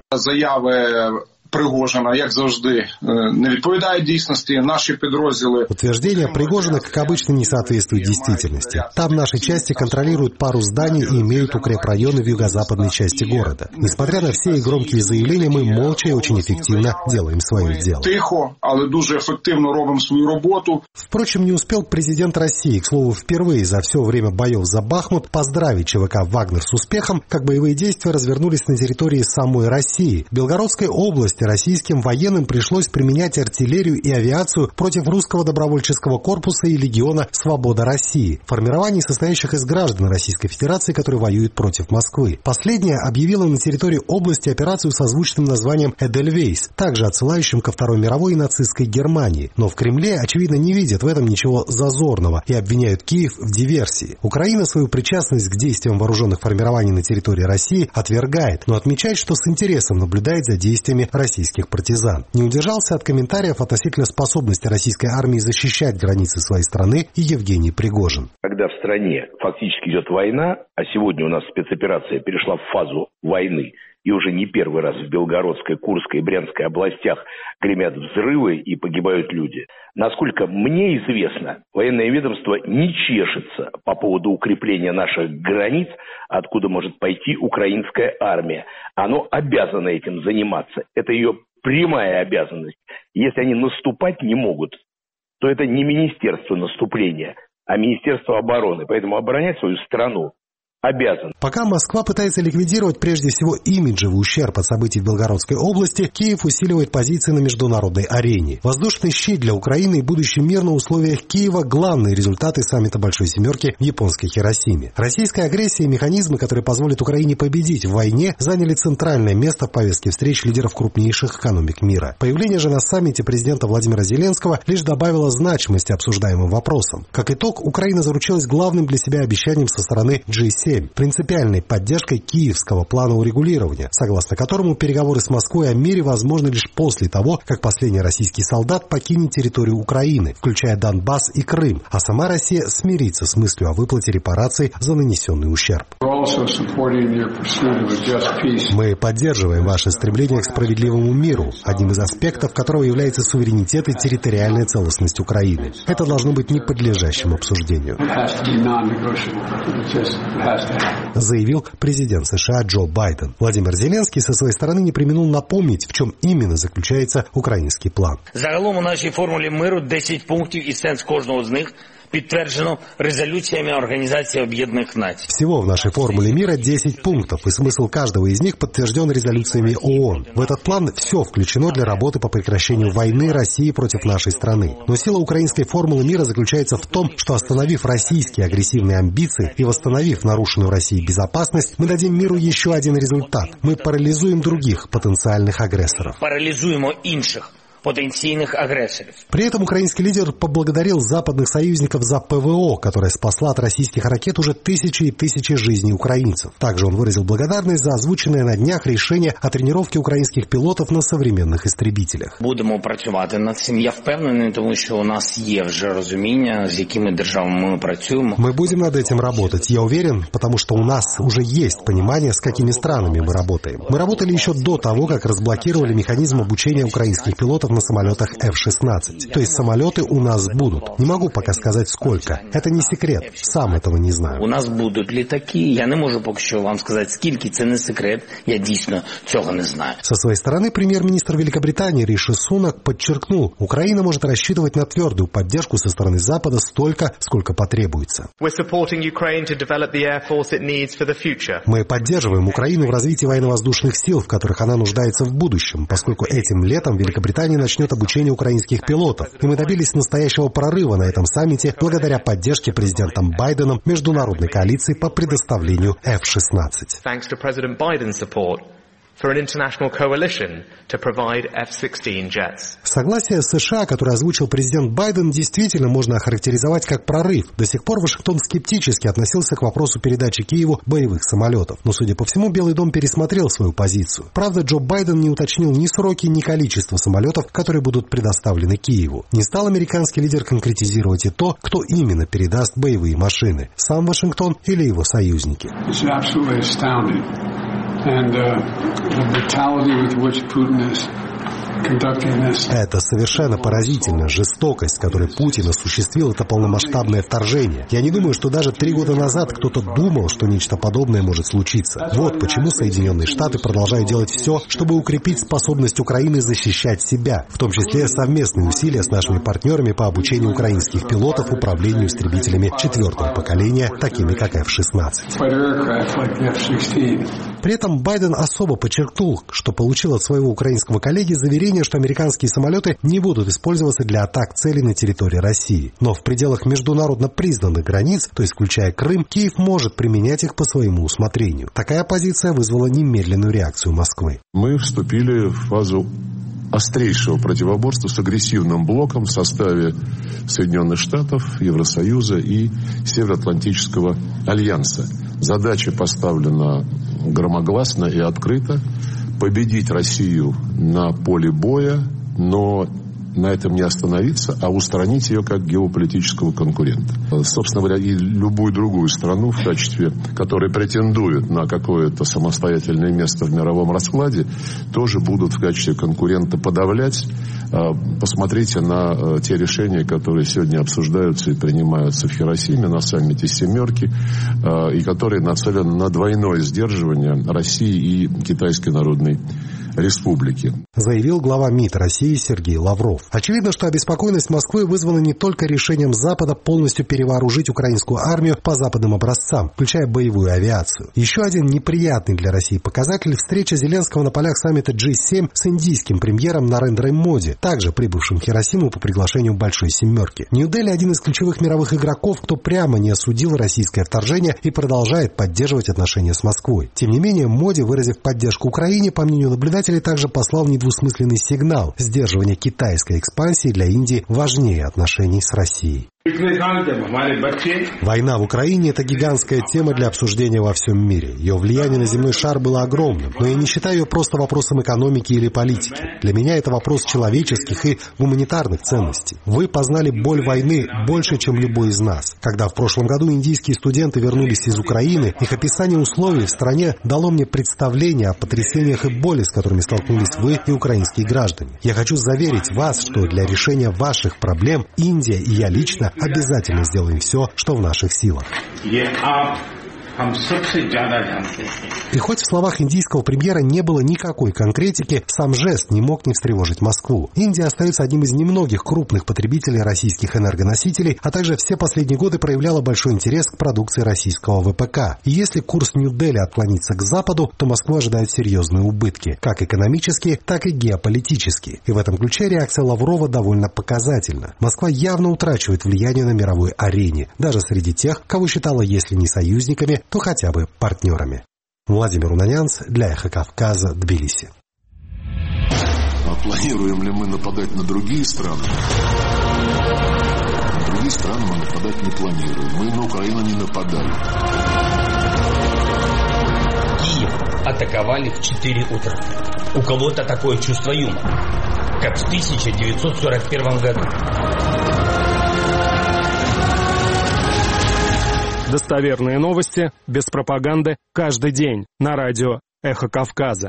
Speaker 15: Заявы Пригожина, як завжди, не відповідають дійсності. Наши підрозділы.
Speaker 13: Утверждения Пригожина, как обычно, не соответствуют действительности. Там наши части контролируют пару зданий и имеют укрепрайоны в юго-западной части города. Несмотря на все громкие заявления, мы молча и очень эффективно делаем свое дело.
Speaker 15: Тихо, але дуже ефективно робим свою работу.
Speaker 13: Впрочем, не успел президент России, к слову, впервые за все время боев за Бахмут, поздравить ЧВК «Вагнер» с успехом, как боевые действия развернулись на территории самой России. В Белгородской области российским военным пришлось применять артиллерию и авиацию против русского добровольческого корпуса и легиона «Свобода России», формирований, состоящих из граждан Российской Федерации, которые воюют против Москвы. Последняя объявила на территории области операцию со звучным названием «Эдельвейс», также отсылающим ко Второй мировой и нацистской Германии. Но в Кремле, очевидно, не видят в этом ничего зазорного и обвиняют Киев в диверсии. Украина свою причастность к действиям вооруженных формирований на территории России отвергает, но отмечает, что с интересом наблюдает за действиями российских партизан. Не удержался от комментариев относительно способности российской армии защищать границы своей страны и Евгений Пригожин.
Speaker 16: Когда в стране фактически идет война, а сегодня у нас спецоперация перешла в фазу войны, и уже не первый раз в Белгородской, Курской и Брянской областях гремят взрывы и погибают люди. Насколько мне известно, военное ведомство не чешется по поводу укрепления наших границ, откуда может пойти украинская армия. Оно обязано этим заниматься. Это ее прямая обязанность. Если они наступать не могут, то это не Министерство наступления, а Министерство обороны. Поэтому оборонять свою страну обязан.
Speaker 13: Пока Москва пытается ликвидировать прежде всего имиджевый ущерб от событий в Белгородской области, Киев усиливает позиции на международной арене. Воздушный щит для Украины и будущий мир на условиях Киева – главные результаты саммита Большой Семерки в японской Хиросиме. Российская агрессия и механизмы, которые позволят Украине победить в войне, заняли центральное место в повестке встреч лидеров крупнейших экономик мира. Появление же на саммите президента Владимира Зеленского лишь добавило значимости обсуждаемым вопросам. Как итог, Украина заручилась главным для себя обещанием со стороны G7 – принципиальной поддержкой киевского плана урегулирования, согласно которому переговоры с Москвой о мире возможны лишь после того, как последний российский солдат покинет территорию Украины, включая Донбасс и Крым, а сама Россия смирится с мыслью о выплате репараций за нанесенный ущерб. Мы поддерживаем ваше стремление к справедливому миру, одним из аспектов которого является суверенитет и территориальная целостность Украины. Это должно быть не подлежащим обсуждению, заявил президент США Джо Байден. Владимир Зеленский со своей стороны не преминул напомнить, в чем именно заключается украинский план.
Speaker 2: Загалом у нашій формулі миру 10 пунктів і сенс кожного з них підтверджено резолюциями Организации Объединенных Наций.
Speaker 13: Всего в нашей формуле мира 10 пунктов, и смысл каждого из них подтвержден резолюциями ООН. В этот план все включено для работы по прекращению войны России против нашей страны. Но сила украинской формулы мира заключается в том, что остановив российские агрессивные амбиции и восстановив нарушенную Россией безопасность, мы дадим миру еще один результат. Мы парализуем других потенциальных агрессоров.
Speaker 2: Парализуем інших потенциальных агрессоров.
Speaker 13: При этом украинский лидер поблагодарил западных союзников за ПВО, которая спасла от российских ракет уже тысячи и тысячи жизней украинцев. Также он выразил благодарность за озвученное на днях решение о тренировке украинских пилотов на современных истребителях.
Speaker 2: Будемо працювати над цим. Я впевнений, тому що у нас є вже розуміння, з якими державами ми працюємо.
Speaker 13: Мы будем над этим работать, я уверен, потому что у нас уже есть понимание, с какими странами мы работаем. Мы работали еще до того, как разблокировали механизм обучения украинских пилотов на самолетах F-16. То есть самолеты у нас будут. Не могу пока сказать сколько. Это не секрет. Сам этого не знаю.
Speaker 2: У нас будуть літаки. Я не можу поки що вам сказати, скільки, це не секрет. Я дійсно цього не знаю.
Speaker 13: Со своей стороны, премьер-министр Великобритании Риши Сунак подчеркнул, Украина может рассчитывать на твердую поддержку со стороны Запада столько, сколько потребуется. Мы поддерживаем Украину в развитии военно-воздушных сил, в которых она нуждается в будущем, поскольку этим летом Великобритания начнет обучение украинских пилотов. И мы добились настоящего прорыва на этом саммите благодаря поддержке президентом Байденом международной коалиции по предоставлению F-16. Согласие США, которое озвучил президент Байден, действительно можно охарактеризовать как прорыв. До сих пор Вашингтон скептически относился к вопросу передачи Киеву боевых самолетов. Но, судя по всему, Белый дом пересмотрел свою позицию. Правда, Джо Байден не уточнил ни сроки, ни количество самолетов, которые будут предоставлены Киеву. Не стал американский лидер конкретизировать и то, кто именно передаст боевые машины. Сам Вашингтон или его союзники. Это совершенно поразительно. Жестокость, с которой Путин осуществил это полномасштабное вторжение. Я не думаю, что даже 3 года назад кто-то думал, что нечто подобное может случиться. Вот почему Соединенные Штаты продолжают делать все, чтобы укрепить способность Украины защищать себя, в том числе совместные усилия с нашими партнерами по обучению украинских пилотов управлению истребителями 4-го поколения, такими как F-16. При этом Байден особо подчеркнул, что получил от своего украинского коллеги заверение, что американские самолеты не будут использоваться для атак целей на территории России. Но в пределах международно признанных границ, то есть включая Крым, Киев может применять их по своему усмотрению. Такая позиция вызвала немедленную реакцию Москвы.
Speaker 17: Мы вступили в фазу острейшего противоборства с агрессивным блоком в составе Соединенных Штатов, Евросоюза и Североатлантического альянса. Задача поставлена громогласно и открыто: победить Россию на поле боя, но на этом не остановиться, а устранить ее как геополитического конкурента. Собственно говоря, и любую другую страну, в качестве, которая претендует на какое-то самостоятельное место в мировом раскладе, тоже будут в качестве конкурента подавлять. Посмотрите на те решения, которые сегодня обсуждаются и принимаются в Хиросиме на саммите «Семерки», и которые нацелены на двойное сдерживание России и Китайской Народной Республики.
Speaker 13: Заявил глава МИД России Сергей Лавров. Очевидно, что обеспокоенность Москвы вызвана не только решением Запада полностью перевооружить украинскую армию по западным образцам, включая боевую авиацию. Еще один неприятный для России показатель – встреча Зеленского на полях саммита G7 с индийским премьером Нарендрой Моди, также прибывшим в Хиросиму по приглашению Большой Семерки. Нью-Дели – один из ключевых мировых игроков, кто прямо не осудил российское вторжение и продолжает поддерживать отношения с Москвой. Тем не менее, Моди, выразив поддержку Украине, по мнению наблюдателей, также послал недвусмысленный сигнал: сдерживание китайской экспансии для Индии важнее отношений с Россией. Война в Украине – это гигантская тема для обсуждения во всем мире. Ее влияние на земной шар было огромным, но я не считаю ее просто вопросом экономики или политики. Для меня это вопрос человеческих и гуманитарных ценностей. Вы познали боль войны больше, чем любой из нас. Когда в прошлом году индийские студенты вернулись из Украины, их описание условий в стране дало мне представление о потрясениях и боли, с которыми столкнулись вы и украинские граждане. Я хочу заверить вас, что для решения ваших проблем Индия и я лично обязательно сделаем все, что в наших силах. И хоть в словах индийского премьера не было никакой конкретики, сам жест не мог не встревожить Москву. Индия остается одним из немногих крупных потребителей российских энергоносителей, а также все последние годы проявляла большой интерес к продукции российского ВПК. И если курс Нью-Дели отклонится к Западу, то Москву ожидают серьезные убытки, как экономические, так и геополитические. И в этом ключе реакция Лаврова довольно показательна. Москва явно утрачивает влияние на мировой арене, даже среди тех, кого считала, если не союзниками, то хотя бы партнерами. Владимир Унанянц для «Эхо Кавказа», Тбилиси.
Speaker 17: А планируем ли мы нападать на другие страны? На другие страны мы нападать не планируем. Мы на Украину не нападали.
Speaker 18: Киев атаковали в 4 утра. У кого-то такое чувство юмора, как в 1941 году.
Speaker 10: Достоверные новости, без пропаганды, каждый день на радио «Эхо Кавказа».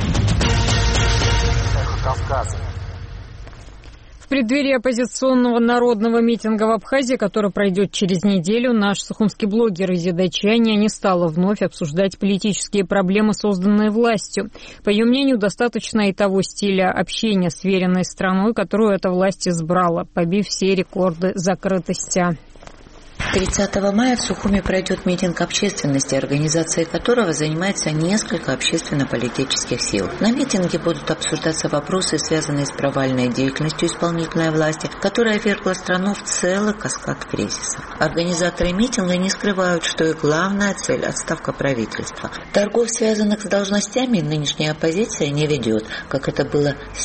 Speaker 10: «Эхо Кавказа».
Speaker 1: В преддверии оппозиционного народного митинга в Абхазии, который пройдет через неделю, наш сухумский блогер Изида Чайня не стала вновь обсуждать политические проблемы, созданные властью. По ее мнению, достаточно и того стиля общения с веренной страной, которую эта власть избрала, побив все рекорды закрытости.
Speaker 19: 30 мая в Сухуми пройдет митинг общественности, организацией которого занимается несколько общественно-политических сил. На митинге будут обсуждаться вопросы, связанные с провальной деятельностью исполнительной власти, которая ввергла страну в целый каскад кризисов. Организаторы митинга не скрывают, что их главная цель – отставка правительства. Торгов, связанных с должностями, нынешняя оппозиция не ведет, как это было с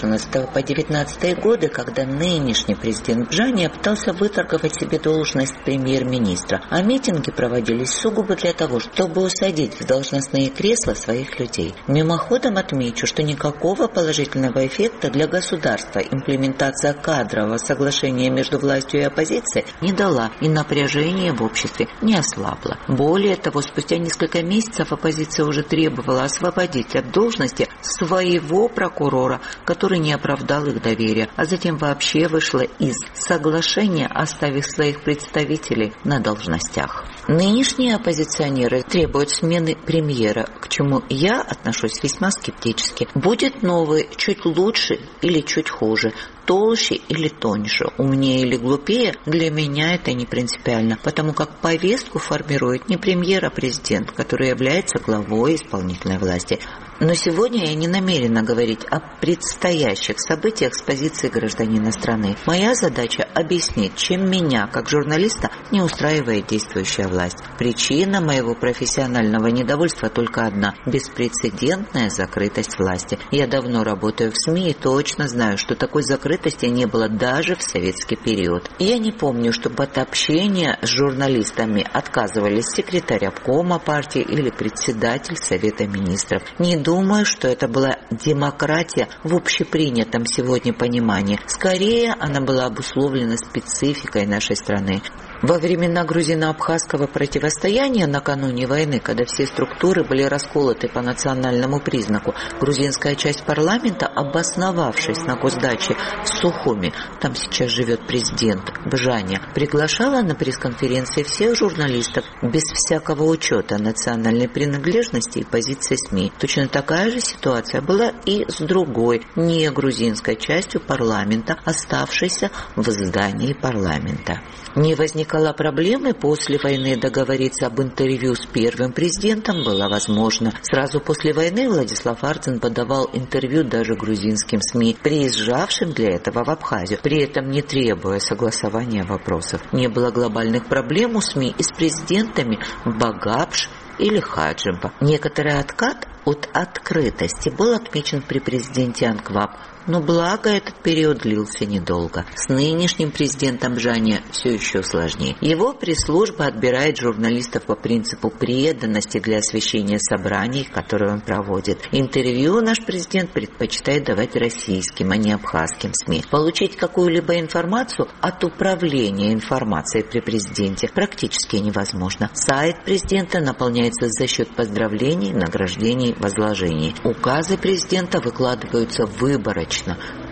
Speaker 19: 14 по 19 годы, когда нынешний президент Бжания пытался выторговать себе должность премьер-министра, а митинги проводились сугубо для того, чтобы усадить в должностные кресла своих людей. Мимоходом отмечу, что никакого положительного эффекта для государства имплементация кадрового соглашения между властью и оппозицией не дала, и напряжение в обществе не ослабло. Более того, спустя несколько месяцев оппозиция уже требовала освободить от должности своего прокурора, который не оправдал их доверия, а затем вообще вышла из соглашения, оставив своих представителей на должностях. Нынешние оппозиционеры требуют смены премьера, к чему я отношусь весьма скептически. Будет новый чуть лучше или чуть хуже, толще или тоньше, умнее или глупее, для меня это не принципиально, потому как повестку формирует не премьер, а президент, который является главой исполнительной власти. Но сегодня я не намерена говорить о предстоящих событиях с позиции гражданина страны. Моя задача – объяснить, чем меня, как журналиста, не устраивает действующая власть. Причина моего профессионального недовольства только одна – беспрецедентная закрытость власти. Я давно работаю в СМИ и точно знаю, что такой закрытости не было даже в советский период. Я не помню, чтобы от общения с журналистами отказывались секретарь обкома партии или председатель Совета министров. Не думаю, что это была демократия в общепринятом сегодня понимании. Скорее, она была обусловлена спецификой нашей страны. Во времена грузино-абхазского противостояния накануне войны, когда все структуры были расколоты по национальному признаку, грузинская часть парламента, обосновавшись на госдаче в Сухуми, там сейчас живет президент Бжания, приглашала на пресс-конференции всех журналистов без всякого учета национальной принадлежности и позиции СМИ. Точно такая же ситуация была и с другой, не грузинской частью парламента, оставшейся в здании парламента. Не возникало проблемы после войны договориться об интервью с первым президентом было возможно. Сразу после войны Владислав Артин подавал интервью даже грузинским СМИ, приезжавшим для этого в Абхазию, при этом не требуя согласования вопросов. Не было глобальных проблем у СМИ и с президентами Багапш или Хаджимба. Некоторый откат от открытости был отмечен при президенте Анкваб, но благо этот период длился недолго. С нынешним президентом Бжания все еще сложнее. Его пресс-служба отбирает журналистов по принципу преданности для освещения собраний, которые он проводит. Интервью наш президент предпочитает давать российским, а не абхазским СМИ. Получить какую-либо информацию от управления информацией при президенте практически невозможно. Сайт президента наполняется за счет поздравлений, награждений, возложений. Указы президента выкладываются выборочно,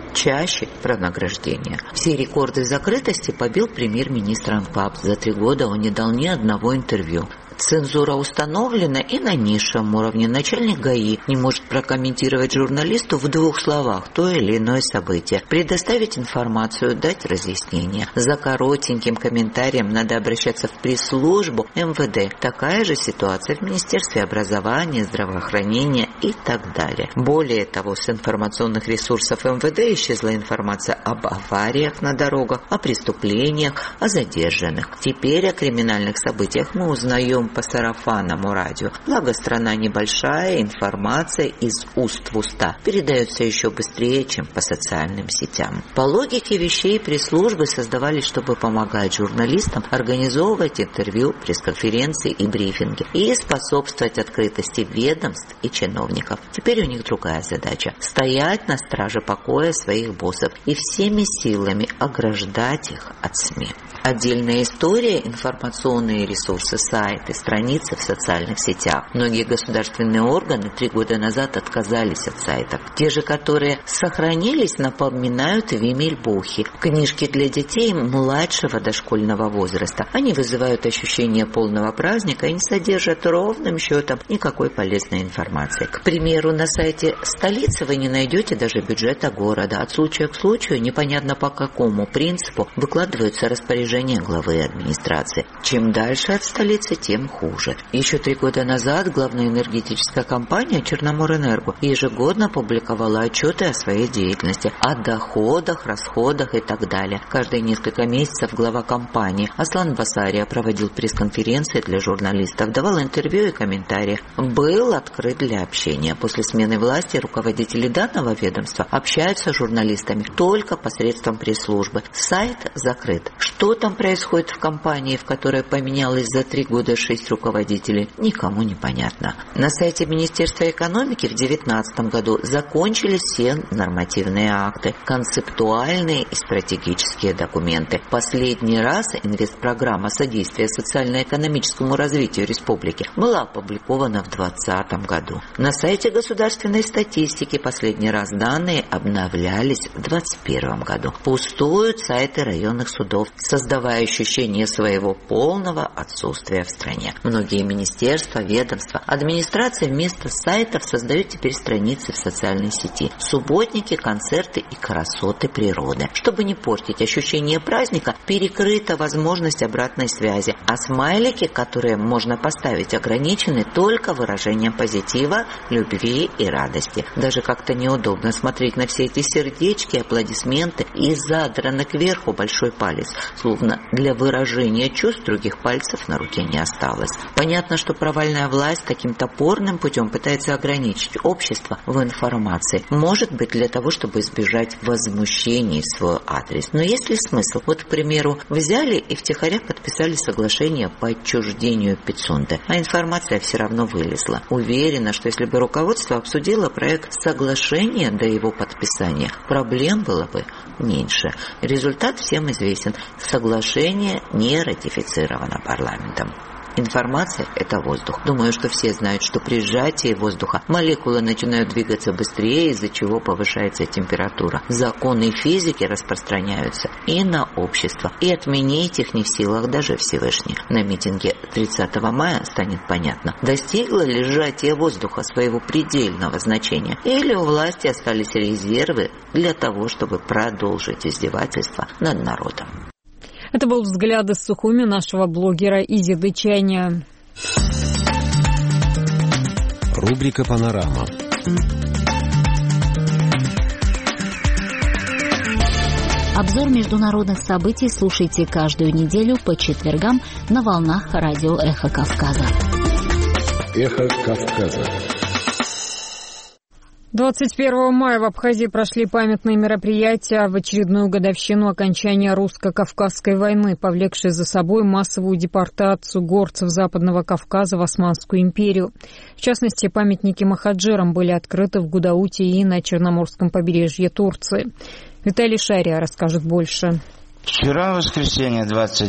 Speaker 19: чаще про награждение. Все рекорды закрытости побил премьер-министр Анкваб. За 3 года он не дал ни одного интервью. Цензура установлена и на низшем уровне. Начальник ГАИ не может прокомментировать журналисту в 2 словах то или иное событие, предоставить информацию, дать разъяснение. За коротеньким комментарием надо обращаться в пресс-службу МВД. Такая же ситуация в Министерстве образования, здравоохранения и так далее. Более того, с информационных ресурсов МВД исчезла информация об авариях на дорогах, о преступлениях, о задержанных. Теперь о криминальных событиях мы узнаем по сарафанному радио. Благо, страна небольшая, информация из уст в уста передается еще быстрее, чем по социальным сетям. По логике вещей пресс-службы создавались, чтобы помогать журналистам организовывать интервью, пресс-конференции и брифинги и способствовать открытости ведомств и чиновников. Теперь у них другая задача – стоять на страже покоя своих боссов и всеми силами ограждать их от СМИ. Отдельная история – информационные ресурсы, сайты, страницы в социальных сетях. Многие государственные органы 3 года назад отказались от сайтов. Те же, которые сохранились, напоминают вимельбухи – книжки для детей младшего дошкольного возраста. Они вызывают ощущение полного праздника и не содержат ровным счетом никакой полезной информации. К примеру, на сайте столицы вы не найдете даже бюджета города. От случая к случаю, непонятно по какому принципу, выкладываются распоряжения главы администрации. Чем дальше от столицы, тем хуже. Еще 3 года назад главная энергетическая компания Черноморэнерго ежегодно публиковала отчеты о своей деятельности, о доходах, расходах и так далее. Каждые несколько месяцев глава компании Аслан Басария проводил пресс-конференции для журналистов, давал интервью и комментарии. Был открыт для общения. После смены власти руководители данного ведомства общаются с журналистами только посредством пресс-службы. Сайт закрыт. Что там происходит в компании, в которой поменялось за 3 года 6 руководителей, никому не понятно. На сайте Министерства экономики в 2019 году закончились все нормативные акты, концептуальные и стратегические документы. Последний раз инвестпрограмма содействия социально-экономическому развитию республики была опубликована в 2020 году. На сайте государственной статистики последний раз данные обновлялись в 2021 году. Пустуют сайты районных судов, создавая ощущение своего полного отсутствия в стране. Многие министерства, ведомства, администрации вместо сайтов создают теперь страницы в социальной сети, субботники, концерты и красоты природы. Чтобы не портить ощущение праздника, перекрыта возможность обратной связи, а смайлики, которые можно поставить, ограничены только выражением позитива, любви и радости. Даже как-то неудобно смотреть на все эти сердечки, аплодисменты и задранный кверху большой палец, словно для выражения чувств других пальцев на руке не осталось. Понятно, что провальная власть таким топорным путем пытается ограничить общество в информации. Может быть, для того, чтобы избежать возмущений в свой адрес. Но есть ли смысл? Вот, к примеру, взяли и втихаря подписали соглашение по отчуждению Пицунды, а информация все равно вылезла. Уверена, что если бы руководство обсудило проект соглашения до его подписания, проблем было бы меньше. Результат всем известен. Соглашение не ратифицировано парламентом. Информация – это воздух. Думаю, что все знают, что при сжатии воздуха молекулы начинают двигаться быстрее, из-за чего повышается температура. Законы физики распространяются и на общество. И отменить их не в силах даже Всевышний. На митинге 30 мая станет понятно, достигло ли сжатие воздуха своего предельного значения, или у власти остались резервы для того, чтобы продолжить издевательство над народом.
Speaker 1: Это был взгляд из Сухуми нашего блогера Изиды Чайня.
Speaker 8: Рубрика «Панорама».
Speaker 6: Обзор международных событий слушайте каждую неделю по четвергам на волнах радио «Эхо Кавказа».
Speaker 8: «Эхо Кавказа».
Speaker 1: 21 мая в Абхазии прошли памятные мероприятия в очередную годовщину окончания русско-кавказской войны, повлекшей за собой массовую депортацию горцев Западного Кавказа в Османскую империю. В частности, памятники махаджирам были открыты в Гудауте и на Черноморском побережье Турции. Виталий Шария расскажет больше.
Speaker 20: Вчера, в воскресенье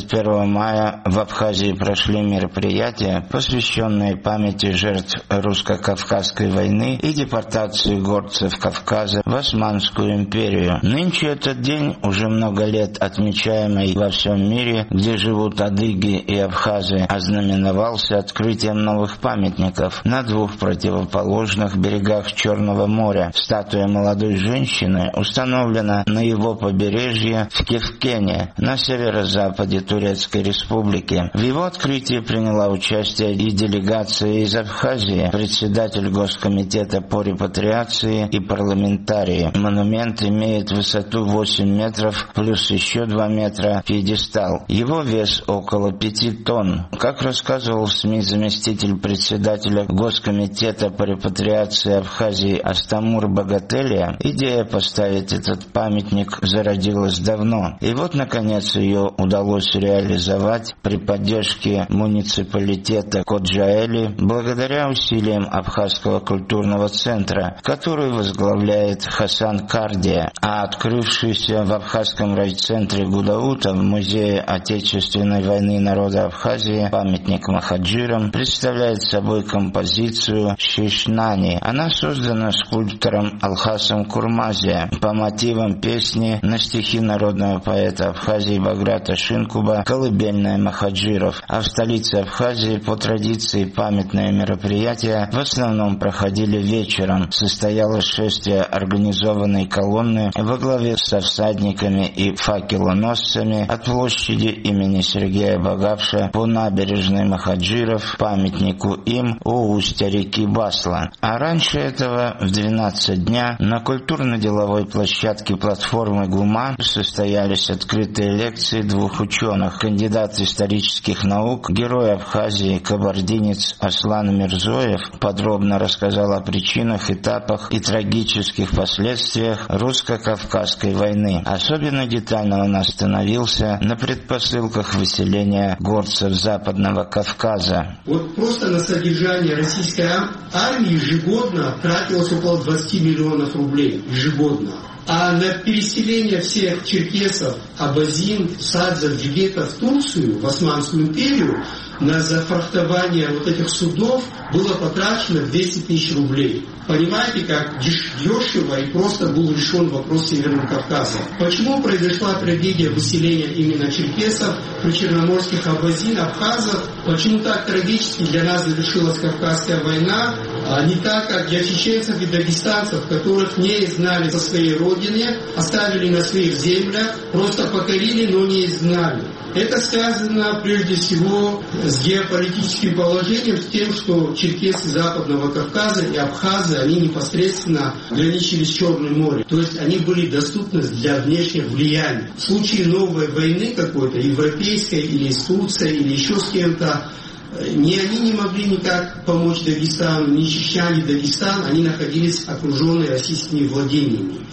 Speaker 20: 21 мая, в Абхазии прошли мероприятия, посвященные памяти жертв русско-кавказской войны и депортации горцев Кавказа в Османскую империю. Нынче этот день, уже много лет отмечаемый во всем мире, где живут адыги и абхазы, ознаменовался открытием новых памятников на двух противоположных берегах Черного моря. Статуя молодой женщины установлена на его побережье в Кефкене, на северо-западе Турецкой Республики. В его открытии приняла участие и делегация из Абхазии, председатель Госкомитета по репатриации и парламентарии. Монумент имеет высоту 8 метров плюс еще 2 метра пьедестал. Его вес около 5 тонн. Как рассказывал в СМИ заместитель председателя Госкомитета по репатриации Абхазии Астамур Багателия, идея поставить этот памятник зародилась давно. И вот, наконец, ее удалось реализовать при поддержке муниципалитета Коджаэли благодаря усилиям Абхазского культурного центра, который возглавляет Хасан Кардия, а открывшийся в Абхазском райцентре Гудаута в Музее Отечественной войны народа Абхазии памятник махаджирам представляет собой композицию «Шишнани». Она создана скульптором Алхасом Курмазия по мотивам песни на стихи народного поэта Абхазии Баграта Шинкуба «Колыбельная махаджиров», а в столице Абхазии по традиции памятные мероприятия в основном проходили вечером. Состоялось шествие организованной колонны во главе со всадниками и факелоносцами от площади имени Сергея Багавша по набережной Махаджиров, памятнику им у устья реки Басла. А раньше этого в 12 дня на культурно-деловой площадке платформы ГУМА состоялись открытые лекции двух ученых. Кандидат исторических наук, герой Абхазии, кабардинец Аслан Мирзоев подробно рассказал о причинах, этапах и трагических последствиях русско-кавказской войны. Особенно детально он остановился на предпосылках выселения горцев Западного Кавказа.
Speaker 21: Вот просто на содержание российской армии ежегодно тратилось около 20 миллионов рублей ежегодно. А на переселение всех черкесов, абазин, садзов, джигетов в Турцию, в Османскую империю, на зафрахтование вот этих судов было потрачено 200 тысяч рублей. Понимаете, как дешево и просто был решен вопрос Северного Кавказа. Почему произошла трагедия выселения именно черкесов, причерноморских абазин, абхазов? Почему так трагически для нас завершилась Кавказская война, а не так, как для чеченцев и дагестанцев, которых не изгнали со своей родины, оставили на своих землях, просто покорили, но не изгнали. Это связано прежде всего с геополитическим положением, с тем, что черкесы Западного Кавказа и абхазы, они непосредственно граничили с Черным морем. То есть они были доступны для внешнего влияния. В случае новой войны какой-то, европейской или с Турцией, или еще с кем-то, ни они не могли никак помочь Дагестану, ни Чечня, ни Дагестан, они находились окруженные российскими владениями. В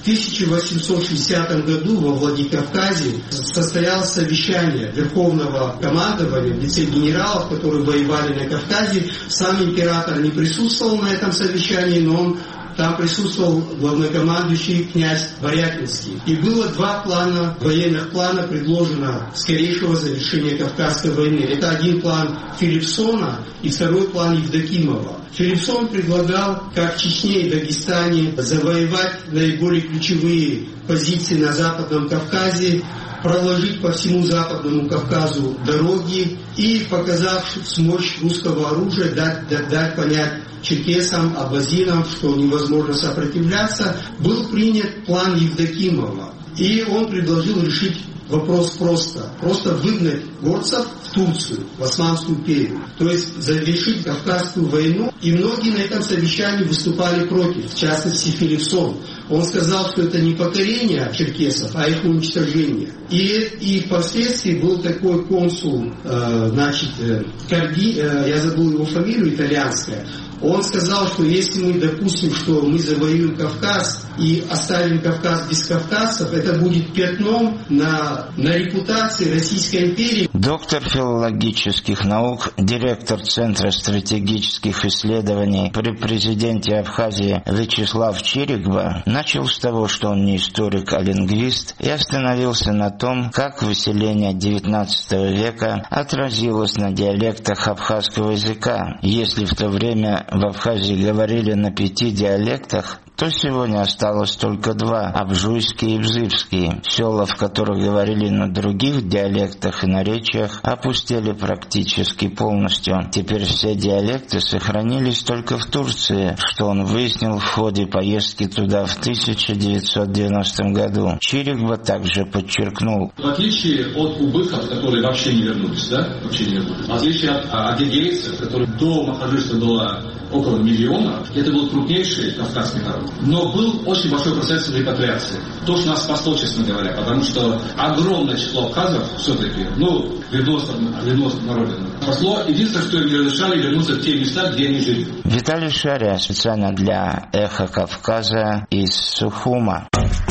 Speaker 21: 1860 году во Владикавказе состоялось совещание Верховного командования, вице-генералов, которые воевали на Кавказе. Сам император не присутствовал на этом совещании, но он там присутствовал главнокомандующий князь Борятинский. И было два военных плана предложено скорейшего завершения Кавказской войны. Это один план Филипсона и второй план Евдокимова. Филипсон предлагал, как в Чечне и Дагестане, завоевать наиболее ключевые позиции на Западном Кавказе, проложить по всему Западному Кавказу дороги и, показав мощь русского оружия, дать понять черкесам, абазинам, что невозможно сопротивляться, был принят план Евдокимова. И он предложил решить вопрос просто выгнать горцев в Турцию, в Османскую империю. То есть завершить Кавказскую войну. И многие на этом совещании выступали против, в частности Филипсон. Он сказал, что это не покорение черкесов, а их уничтожение. И впоследствии был такой консул, я забыл его фамилию, итальянская. Он сказал, что если мы допустим, что мы завоюем Кавказ и оставим Кавказ без кавказцев, это будет пятном на репутации Российской империи.
Speaker 20: Доктор филологических наук, директор Центра стратегических исследований при президенте Абхазии Вячеслав Чирикба начал с того, что он не историк, а лингвист, и остановился на том, как выселение XIX века отразилось на диалектах абхазского языка. Если в то время в Абхазии говорили на 5 диалектах, то сегодня осталось только 2 – абжуйский и бзыбский. Села, в которых говорили на других диалектах и наречиях, опустели практически полностью. Теперь все диалекты сохранились только в Турции, что он выяснил в ходе поездки туда в 1990 году. Чирикба также подчеркнул.
Speaker 7: В отличие от убыхов, которые вообще не вернулись, в отличие от адыгейцев, которых до Махаджиста было около 1 миллиона, это был крупнейший кавказский народ. Но был очень большой процесс репатриации. То, что нас спасло, честно говоря, потому что огромное число абхазов все-таки, вернулось на родину. Спасло. Единственное, что им не разрешали вернуться в те места, где они жили.
Speaker 20: Виталий Шария специально для «Эхо Кавказа» из Сухума.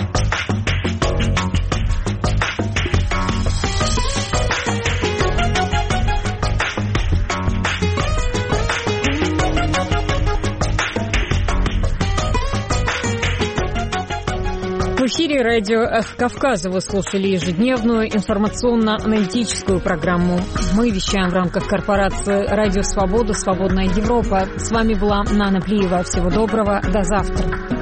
Speaker 1: В эфире радио «Эхо Кавказа» вы слушали ежедневную информационно-аналитическую программу. Мы вещаем в рамках корпорации «Радио Свобода. Свободная Европа». С вами была Нана Плиева. Всего доброго. До завтра.